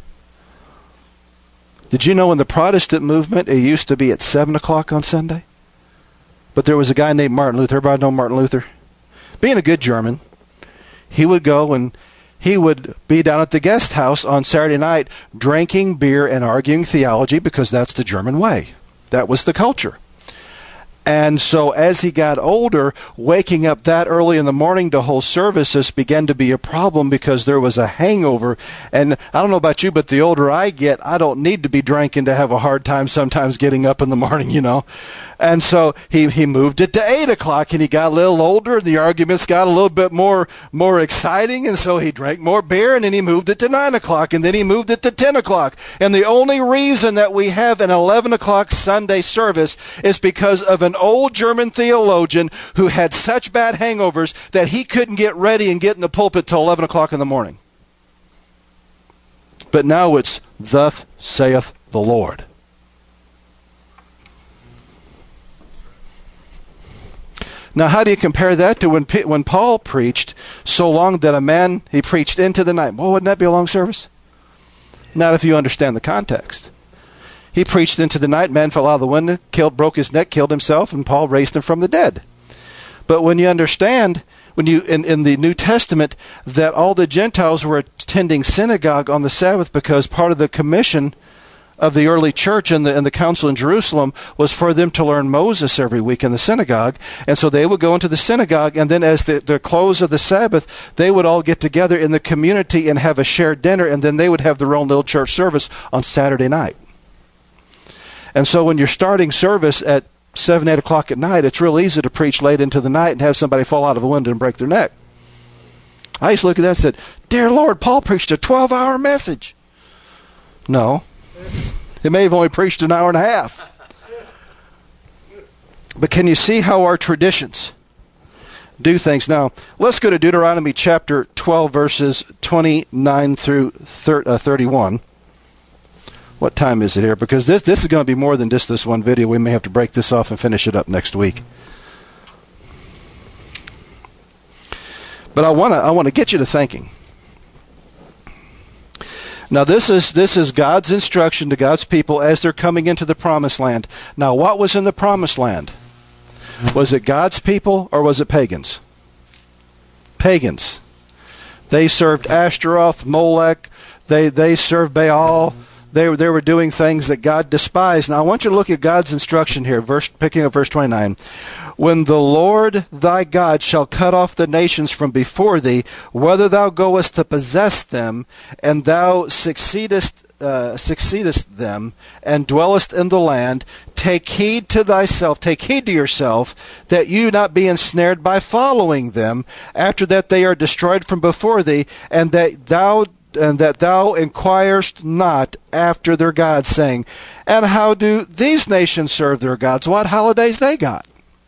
Did you know in the Protestant movement, it used to be at seven o'clock on Sunday? But there was a guy named Martin Luther. Everybody know Martin Luther? Being a good German, he would go and he would be down at the guest house on Saturday night drinking beer and arguing theology, because that's the German way. That was the culture. And so as he got older, waking up that early in the morning to hold services began to be a problem because there was a hangover. And I don't know about you, but the older I get, I don't need to be drinking to have a hard time sometimes getting up in the morning, you know. And so he, he moved it to eight o'clock, and he got a little older, and the arguments got a little bit more, more exciting, and so he drank more beer, and then he moved it to nine o'clock, and then he moved it to ten o'clock. And the only reason that we have an eleven o'clock Sunday service is because of an old German theologian who had such bad hangovers that he couldn't get ready and get in the pulpit till eleven o'clock in the morning. But now it's, thus saith the Lord. Now, how do you compare that to when when Paul preached so long that a man, he preached into the night? Well, wouldn't that be a long service? Not if you understand the context. He preached into the night, man fell out of the window, killed, broke his neck, killed himself, and Paul raised him from the dead. But when you understand, when you in, in the New Testament, that all the Gentiles were attending synagogue on the Sabbath because part of the commission of the early church and the, and the council in Jerusalem was for them to learn Moses every week in the synagogue. And so they would go into the synagogue, and then as the, the close of the Sabbath, they would all get together in the community and have a shared dinner, and then they would have their own little church service on Saturday night. And so when you're starting service at seven, eight o'clock at night, it's real easy to preach late into the night and have somebody fall out of a window and break their neck. I used to look at that and said, "Dear Lord, Paul preached a twelve-hour message." No. He may have only preached an hour and a half. But can you see how our traditions do things? Now, let's go to Deuteronomy chapter twelve, verses twenty-nine through thirty-one. What time is it here? Because this this is going to be more than just this one video. We may have to break this off and finish it up next week. But I want to I want to get you to thinking. Now, this is this is God's instruction to God's people as they're coming into the Promised Land. Now, what was in the Promised Land? Was it God's people or was it pagans? Pagans. They served Ashtaroth, Molech. They they served Baal. They were, they were doing things that God despised. Now, I want you to look at God's instruction here, verse, picking up verse twenty-nine. When the Lord thy God shall cut off the nations from before thee, whether thou goest to possess them, and thou succeedest, uh, succeedest them, and dwellest in the land, take heed to thyself, take heed to yourself, that you not be ensnared by following them, after that they are destroyed from before thee, and that thou and that thou inquirest not after their gods, saying, and how do these nations serve their gods? What holidays they got?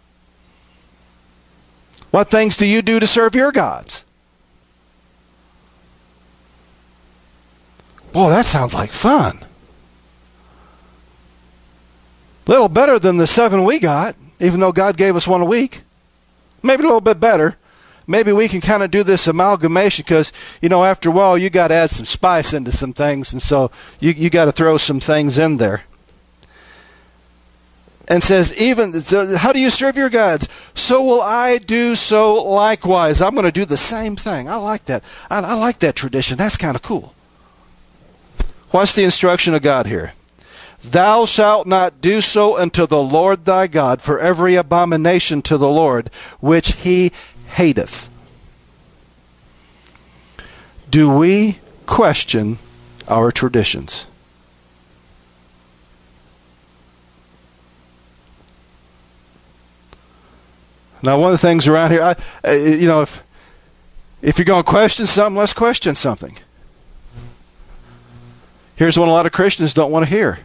What things do you do to serve your gods? Boy, that sounds like fun. Little better than the seven we got, even though God gave us one a week. Maybe a little bit better. Maybe we can kind of do this amalgamation because, you know, after a while, you got to add some spice into some things, and so you you got to throw some things in there. And says, even, so how do you serve your gods? So will I do so likewise. I'm going to do the same thing. I like that. I, I like that tradition. That's kind of cool. What's the instruction of God here? Thou shalt not do so unto the Lord thy God for every abomination to the Lord, which he hateth. Do we question our traditions? Now, one of the things around here, I, you know, if if you're going to question something, let's question something. Here's what a lot of Christians don't want to hear.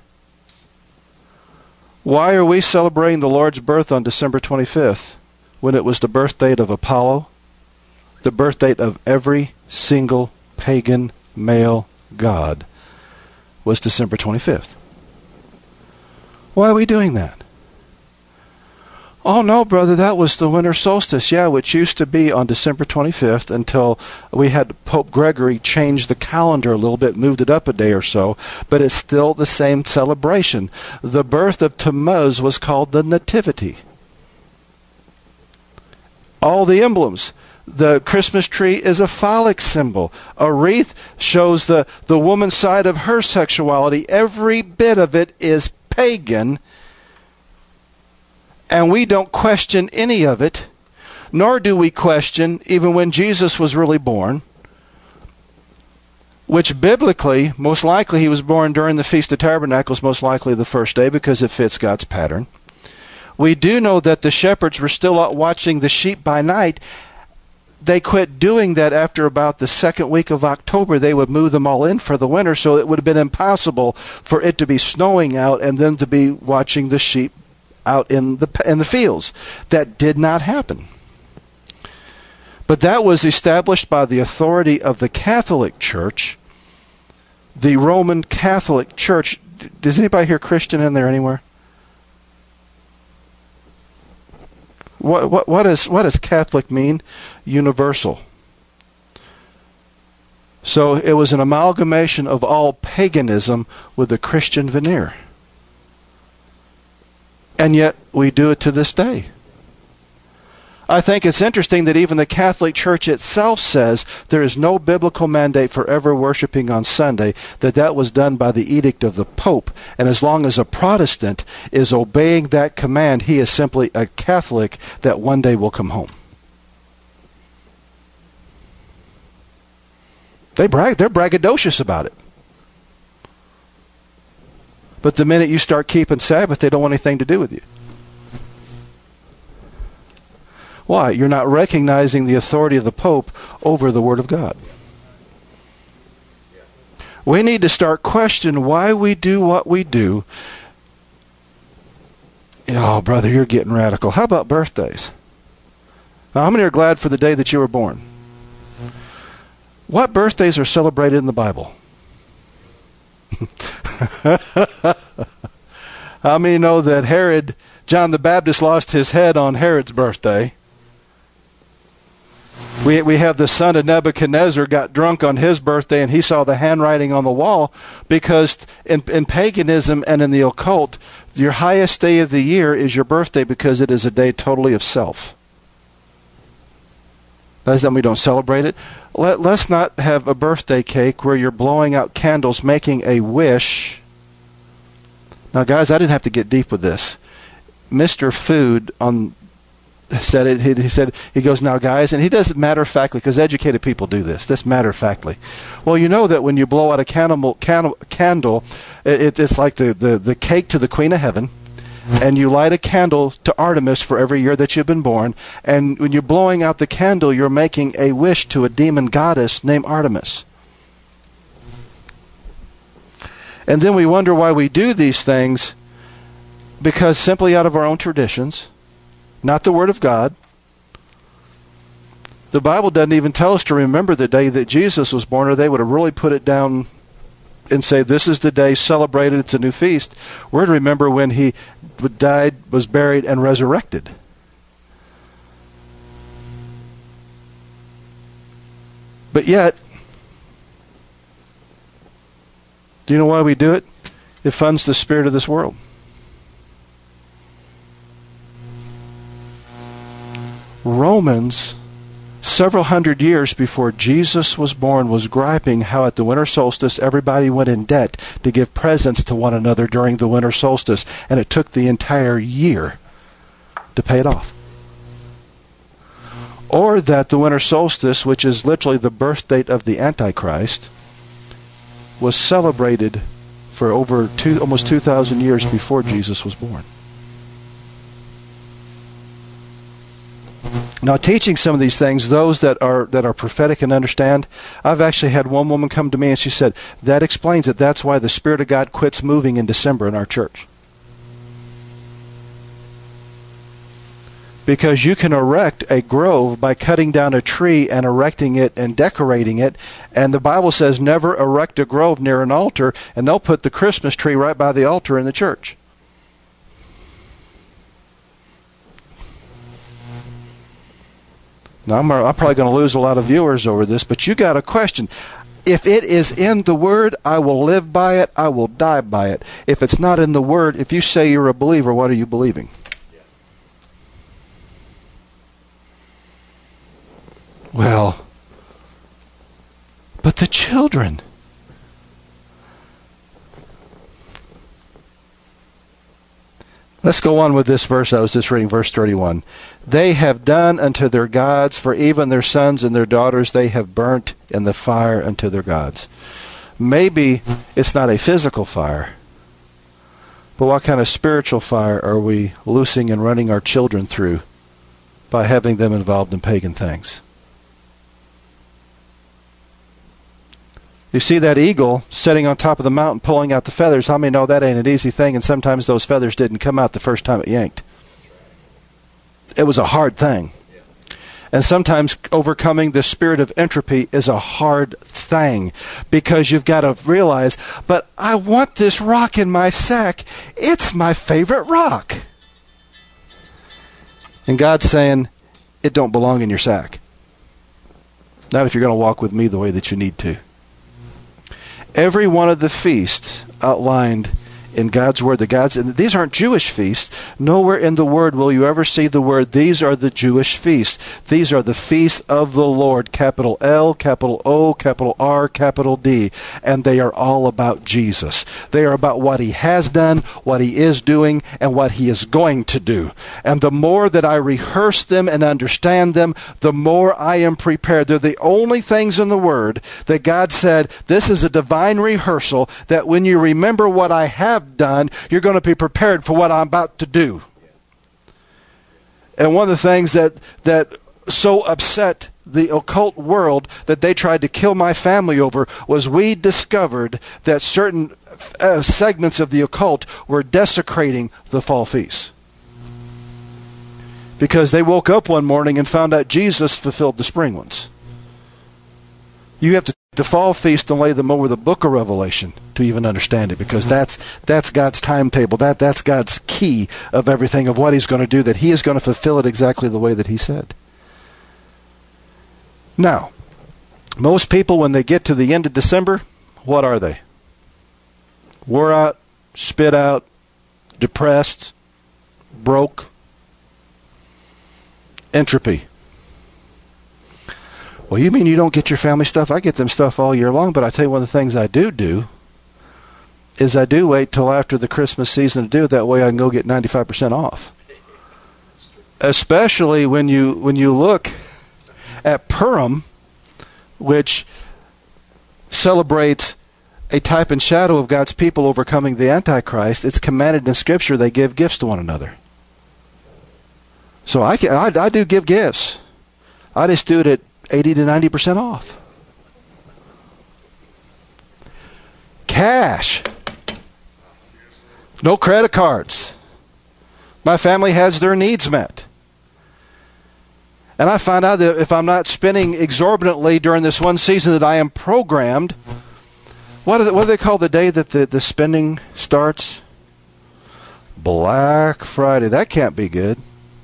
Why are we celebrating the Lord's birth on December twenty-fifth when it was the birth date of Apollo, the birth date of every single pagan male god was December twenty-fifth? Why are we doing that? Oh, no, brother, that was the winter solstice, yeah, which used to be on December twenty-fifth until we had Pope Gregory change the calendar a little bit, moved it up a day or so, but it's still the same celebration. The birth of Tammuz was called the Nativity. All the emblems. The Christmas tree is a phallic symbol. A wreath shows the, the woman's side of her sexuality. Every bit of it is pagan. And we don't question any of it, nor do we question even when Jesus was really born, which biblically, most likely he was born during the Feast of Tabernacles, most likely the first day, because it fits God's pattern. We do know that the shepherds were still out watching the sheep by night. They quit doing that after about the second week of October. They would move them all in for the winter, so it would have been impossible for it to be snowing out and them to be watching the sheep out in the in the fields. That did not happen. But that was established by the authority of the Catholic Church, the Roman Catholic Church. Does anybody hear Christian in there anywhere? What what what is what does Catholic mean? Universal. So it was an amalgamation of all paganism with a Christian veneer. And yet we do it to this day. I think it's interesting that even the Catholic Church itself says there is no biblical mandate for ever worshiping on Sunday, that that was done by the edict of the Pope. And as long as a Protestant is obeying that command, he is simply a Catholic that one day will come home. They brag, they're braggadocious about it. But the minute you start keeping Sabbath, they don't want anything to do with you. Why? You're not recognizing the authority of the Pope over the Word of God. We need to start questioning why we do what we do. Oh, brother, you're getting radical. How about birthdays? Now, how many are glad for the day that you were born? What birthdays are celebrated in the Bible? How many know that Herod, John the Baptist, lost his head on Herod's birthday? We we have the son of Nebuchadnezzar got drunk on his birthday, and he saw the handwriting on the wall, because in, in paganism and in the occult, your highest day of the year is your birthday, because it is a day totally of self. That's that we don't celebrate it. Let, let's not have a birthday cake where you're blowing out candles, making a wish. Now, guys, I didn't have to get deep with this. Mister Food on said it. He, he said, he goes, now, guys, and he does it matter-of-factly, because educated people do this. This matter-of-factly. Well, you know that when you blow out a candle, candle, candle it, it's like the, the, the cake to the Queen of Heaven, and you light a candle to Artemis for every year that you've been born, and when you're blowing out the candle, you're making a wish to a demon goddess named Artemis. And then we wonder why we do these things, because simply out of our own traditions, not the Word of God. The Bible doesn't even tell us to remember the day that Jesus was born, or they would have really put it down and say, this is the day celebrated, it's a new feast. We're to remember when he died, was buried, and resurrected. But yet, do you know why we do it? It funds the spirit of this world. Romans, several hundred years before Jesus was born, was griping how at the winter solstice everybody went in debt to give presents to one another during the winter solstice, and it took the entire year to pay it off. Or that the winter solstice, which is literally the birth date of the Antichrist, was celebrated for over two, almost two thousand years before Jesus was born. Now, teaching some of these things, those that are that are prophetic and understand, I've actually had one woman come to me and she said, that explains it. That's why the Spirit of God quits moving in December in our church. Because you can erect a grove by cutting down a tree and erecting it and decorating it. And the Bible says never erect a grove near an altar, and they'll put the Christmas tree right by the altar in the church. Now, I'm, I'm probably going to lose a lot of viewers over this, but you got a question. If it is in the Word, I will live by it, I will die by it. If it's not in the Word, if you say you're a believer, what are you believing? Well, but the children. Let's go on with this verse. I was just reading verse thirty-one. They have done unto their gods, for even their sons and their daughters they have burnt in the fire unto their gods. Maybe it's not a physical fire, but what kind of spiritual fire are we loosing and running our children through by having them involved in pagan things? You see that eagle sitting on top of the mountain pulling out the feathers. How many know that ain't an easy thing, and sometimes those feathers didn't come out the first time it yanked? It was a hard thing. And sometimes overcoming the spirit of entropy is a hard thing, because you've got to realize, but I want this rock in my sack. It's my favorite rock. And God's saying, it don't belong in your sack. Not if you're going to walk with me the way that you need to. Every one of the feasts outlined in God's Word, the God's, and these aren't Jewish feasts. Nowhere in the Word will you ever see the word, these are the Jewish feasts. These are the feasts of the Lord, capital L, capital O, capital R, capital D. And they are all about Jesus. They are about what He has done, what He is doing, and what He is going to do. And the more that I rehearse them and understand them, the more I am prepared. They're the only things in the Word that God said, this is a divine rehearsal, that when you remember what I have done, you're going to be prepared for what I'm about to do. And one of the things that that so upset the occult world that they tried to kill my family over was we discovered that certain uh, segments of the occult were desecrating the fall feasts. Because they woke up one morning and found out Jesus fulfilled the spring ones. You have to the fall feast and lay them over the book of Revelation to even understand it, because that's that's God's timetable. That that's God's key of everything, of what He's going to do, that He is going to fulfill it exactly the way that He said. Now, most people, when they get to the end of December, what are they? Wore out, spit out, depressed, broke, entropy. Well, you mean you don't get your family stuff? I get them stuff all year long, but I tell you, one of the things I do do is I do wait till after the Christmas season to do it. That way I can go get ninety-five percent off. Especially when you when you look at Purim, which celebrates a type and shadow of God's people overcoming the Antichrist. It's commanded in Scripture they give gifts to one another. So I, can, I, I do give gifts. I just do it at eighty to ninety percent off. Cash. No credit cards. My family has their needs met. And I find out that if I'm not spending exorbitantly during this one season that I am programmed, what do they, what do they call the day that the, the spending starts? Black Friday. That can't be good.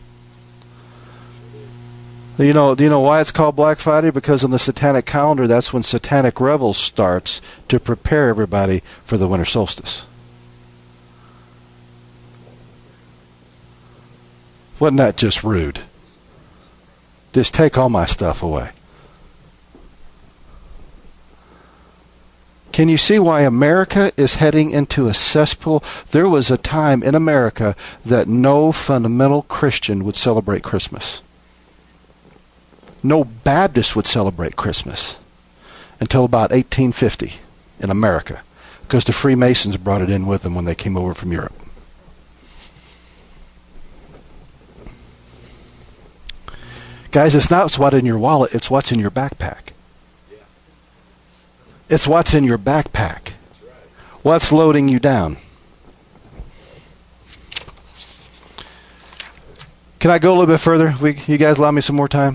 You know, do you know why it's called Black Friday? Because on the satanic calendar, that's when satanic revel starts to prepare everybody for the winter solstice. Wasn't that just rude? Just take all my stuff away. Can you see why America is heading into a cesspool? There was a time in America that no fundamental Christian would celebrate Christmas. No Baptist would celebrate Christmas until about eighteen fifty in America, because the Freemasons brought it in with them when they came over from Europe. Guys, it's not what's in your wallet, it's what's in your backpack. It's what's in your backpack. What's loading you down. Can I go a little bit further? We, you guys allow me some more time?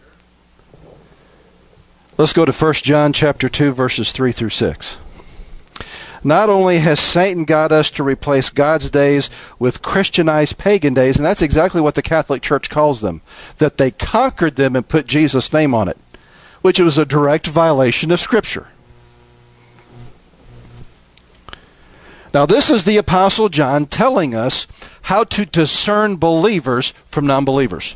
Let's go to First John chapter two, verses three through six. Not only has Satan got us to replace God's days with Christianized pagan days, and that's exactly what the Catholic Church calls them, that they conquered them and put Jesus' name on it, which was a direct violation of Scripture. Now, this is the Apostle John telling us how to discern believers from non-believers.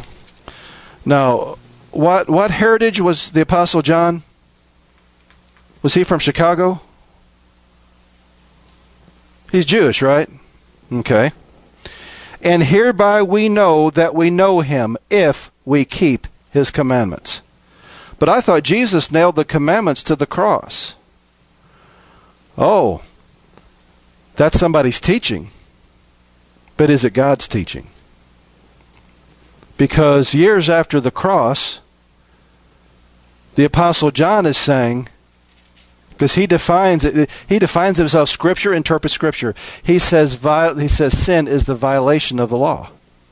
Now, what what heritage was the Apostle John? Was he from Chicago? He's Jewish, right? Okay. And hereby we know that we know him if we keep his commandments. But I thought Jesus nailed the commandments to the cross. Oh, that's somebody's teaching. But is it God's teaching? Because years after the cross, the Apostle John is saying, because he defines it, he defines himself, Scripture interprets Scripture. He says, he says sin is the violation of the law.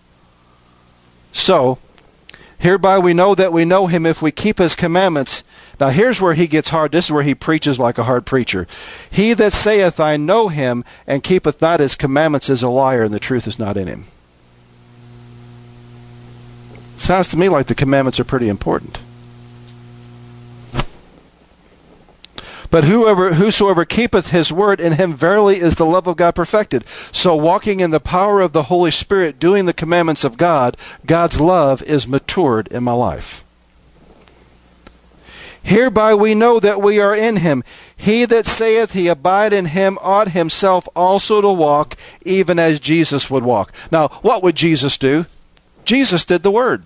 So, hereby we know that we know him if we keep his commandments. Now here's where he gets hard. This is where he preaches like a hard preacher. He that saith, I know him, and keepeth not his commandments is a liar, and the truth is not in him. Sounds to me like the commandments are pretty important. But whoever, whosoever keepeth his word, in him verily is the love of God perfected. So walking in the power of the Holy Spirit, doing the commandments of God, God's love is matured in my life. Hereby we know that we are in him. He that saith he abide in him ought himself also to walk, even as Jesus would walk. Now, what would Jesus do? Jesus did the word.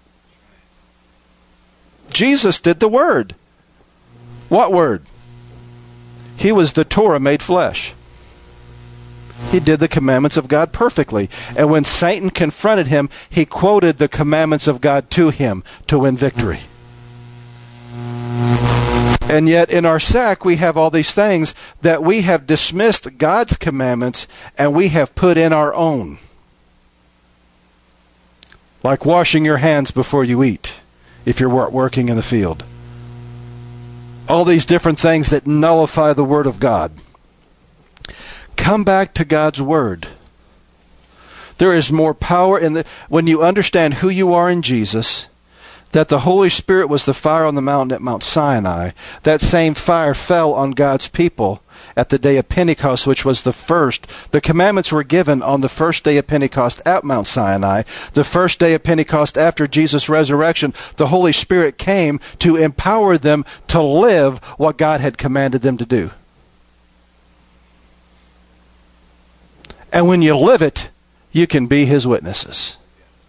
Jesus did the word. What word? He was the Torah made flesh. He did the commandments of God perfectly. And when Satan confronted him, he quoted the commandments of God to him to win victory. And yet in our sack we have all these things that we have dismissed God's commandments and we have put in our own. Like washing your hands before you eat if you're working in the field. All these different things that nullify the Word of God. Come back to God's Word. There is more power in the, when you understand who you are in Jesus, that the Holy Spirit was the fire on the mountain at Mount Sinai. That same fire fell on God's people at the day of Pentecost, which was the first. The commandments were given on the first day of Pentecost at Mount Sinai. The first day of Pentecost after Jesus' resurrection, the Holy Spirit came to empower them to live what God had commanded them to do. And when you live it, you can be His witnesses.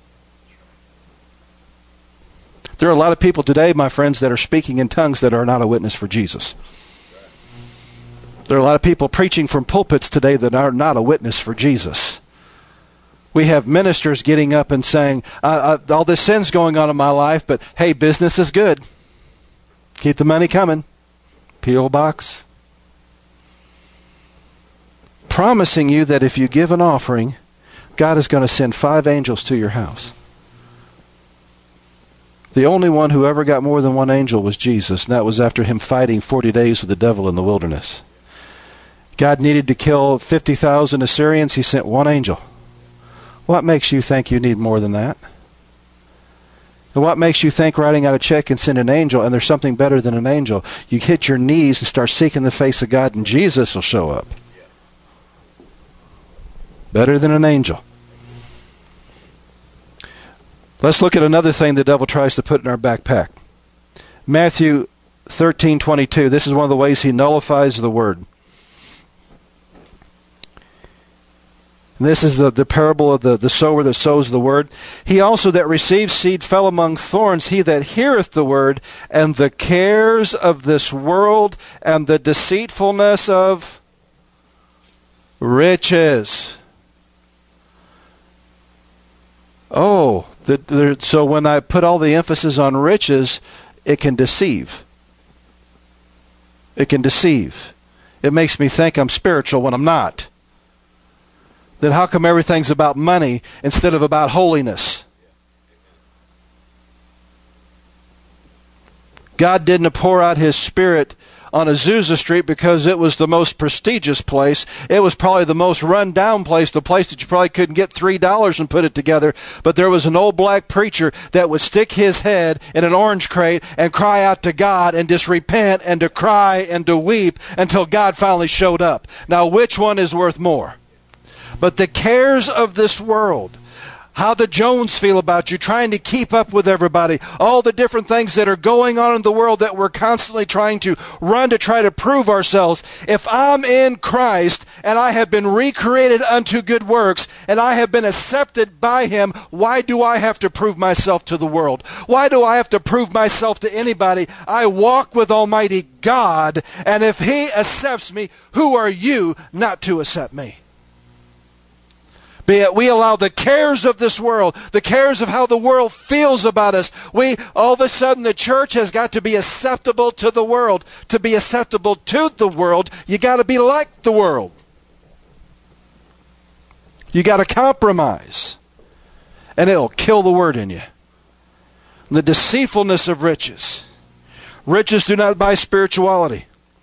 There are a lot of people today, my friends, that are speaking in tongues that are not a witness for Jesus. There are a lot of people preaching from pulpits today that are not a witness for Jesus. We have ministers getting up and saying, uh, uh, all this sin's going on in my life, but hey, business is good. Keep the money coming. P O box. Promising you that if you give an offering, God is going to send five angels to your house. The only one who ever got more than one angel was Jesus, and that was after him fighting forty days with the devil in the wilderness. God needed to kill fifty thousand Assyrians. He sent one angel. What makes you think you need more than that? And what makes you think writing out a check and send an angel, and there's something better than an angel? You hit your knees and start seeking the face of God, and Jesus will show up. Better than an angel. Let's look at another thing the devil tries to put in our backpack. Matthew thirteen twenty-two. This is one of the ways he nullifies the word. And this is the, the parable of the, the sower that sows the word. He also that receives seed fell among thorns, he that heareth the word, and the cares of this world, and the deceitfulness of riches. Oh, the, the, so when I put all the emphasis on riches, it can deceive. It can deceive. It makes me think I'm spiritual when I'm not. Then how come everything's about money instead of about holiness? God didn't pour out His Spirit on Azusa Street because it was the most prestigious place. It was probably the most run-down place, the place that you probably couldn't get three dollars and put it together. But there was an old black preacher that would stick his head in an orange crate and cry out to God and just repent and to cry and to weep until God finally showed up. Now, which one is worth more? But the cares of this world. how the Jones feel about you, trying to keep up with everybody, all the different things that are going on in the world that we're constantly trying to run to try to prove ourselves. If I'm in Christ and I have been recreated unto good works and I have been accepted by Him, why do I have to prove myself to the world? Why do I have to prove myself to anybody? I walk with Almighty God, and if He accepts me, who are you not to accept me? Be it we allow the cares of this world, the cares of how the world feels about us, we, all of a sudden the church has got to be acceptable to the world. To be acceptable to the world, you got to be like the world. You got to compromise, and it'll kill the word in you. The deceitfulness of riches. Riches do not buy spirituality.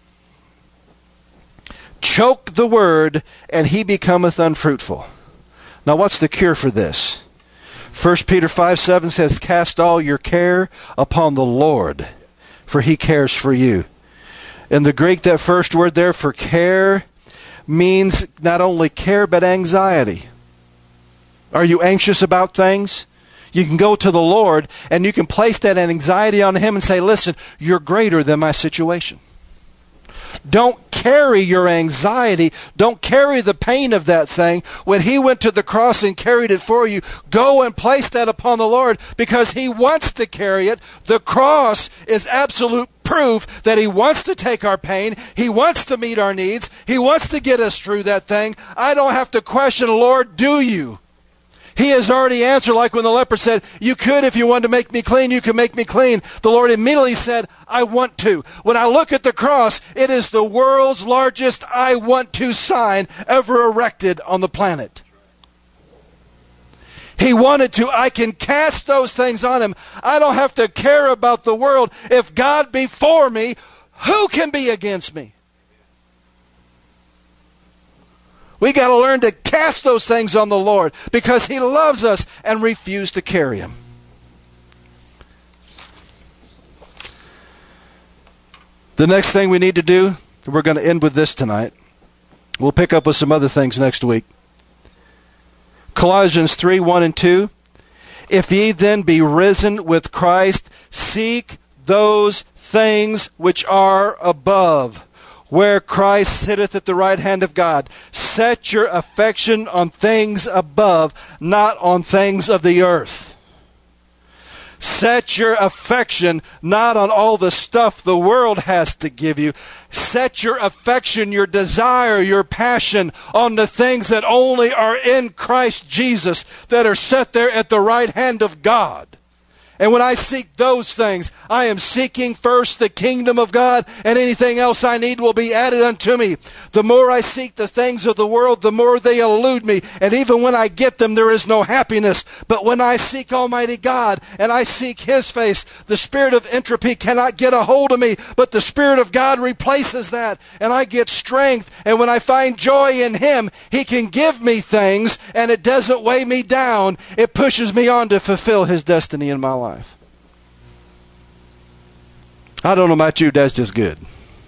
Choke the word, and he becometh unfruitful. Now, what's the cure for this? First Peter five seven says, cast all your care upon the Lord, for He cares for you. In the Greek, that first word there for care means not only care, but anxiety. Are you anxious about things? You can go to the Lord, and you can place that anxiety on Him and say, listen, you're greater than my situation. Don't carry your anxiety. Don't carry the pain of that thing. When He went to the cross and carried it for you, go and place that upon the Lord, because He wants to carry it. The cross is absolute proof that He wants to take our pain. He wants to meet our needs. He wants to get us through that thing. I don't have to question, Lord, do you? He has already answered, like when the leper said, you could, if you wanted to make me clean, you could make me clean. The Lord immediately said, I want to. When I look at the cross, it is the world's largest I want to sign ever erected on the planet. He wanted to. I can cast those things on Him. I don't have to care about the world. If God be for me, who can be against me? We got to learn to cast those things on the Lord, because He loves us, and refuse to carry them. The next thing we need to do, we're going to end with this tonight. We'll pick up with some other things next week. Colossians three, one and two. If ye then be risen with Christ, seek those things which are above, where Christ sitteth at the right hand of God. Set your affection on things above, not on things of the earth. Set your affection not on all the stuff the world has to give you. Set your affection, your desire, your passion on the things that only are in Christ Jesus, that are set there at the right hand of God. And when I seek those things, I am seeking first the kingdom of God, and anything else I need will be added unto me. The more I seek the things of the world, the more they elude me. And even when I get them, there is no happiness. But when I seek Almighty God and I seek His face, the spirit of entropy cannot get a hold of me, but the Spirit of God replaces that, and I get strength. And when I find joy in Him, He can give me things, and it doesn't weigh me down. It pushes me on to fulfill His destiny in my life. Life. I don't know about you, that's just good.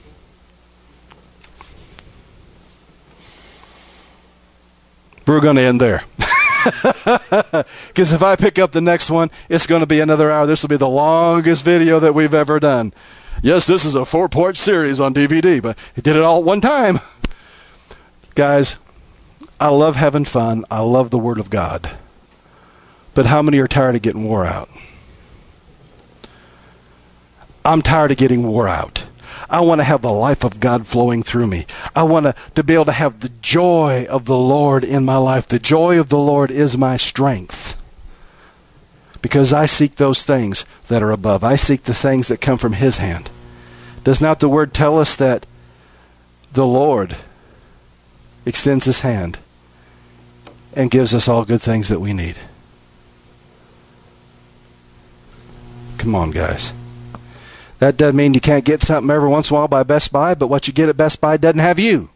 We're going to end there. Because if I pick up the next one, it's going to be another hour. This will be the longest video that we've ever done. Yes, this is a four-part series on D V D, but he did it all at one time. Guys, I love having fun. I love the Word of God. But how many are tired of getting wore out? I'm tired of getting wore out. I want to have the life of God flowing through me. I want to, to be able to have the joy of the Lord in my life. The joy of the Lord is my strength. Because I seek those things that are above. I seek the things that come from His hand. Does not the Word tell us that the Lord extends His hand and gives us all good things that we need? Come on, guys. That doesn't mean you can't get something every once in a while by Best Buy, but what you get at Best Buy doesn't have you.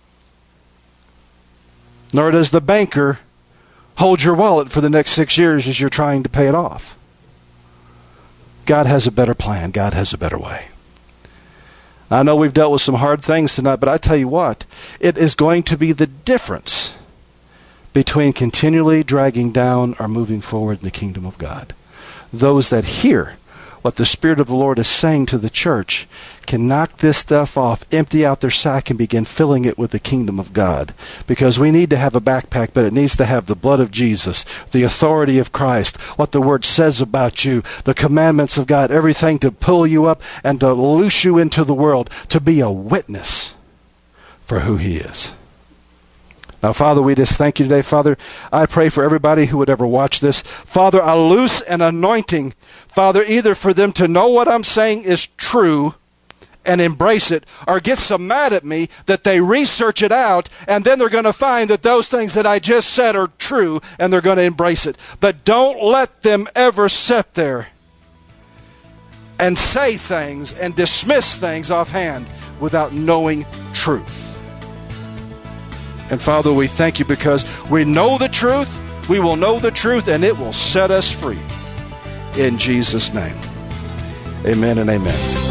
Nor does the banker hold your wallet for the next six years as you're trying to pay it off. God has a better plan. God has a better way. I know we've dealt with some hard things tonight, but I tell you what, it is going to be the difference between continually dragging down or moving forward in the kingdom of God. Those that hear what the Spirit of the Lord is saying to the church can knock this stuff off, empty out their sack, and begin filling it with the kingdom of God. Because we need to have a backpack, but it needs to have the blood of Jesus, the authority of Christ, what the Word says about you, the commandments of God, everything to pull you up and to loose you into the world, to be a witness for who He is. Now, Father, we just thank you today. Father, I pray for everybody who would ever watch this. Father, I loose an anointing, Father, either for them to know what I'm saying is true and embrace it, or get so mad at me that they research it out, and then they're going to find that those things that I just said are true, and they're going to embrace it. But don't let them ever sit there and say things and dismiss things offhand without knowing truth. And Father, we thank you because we know the truth, we will know the truth, and it will set us free. In Jesus' name, amen and amen.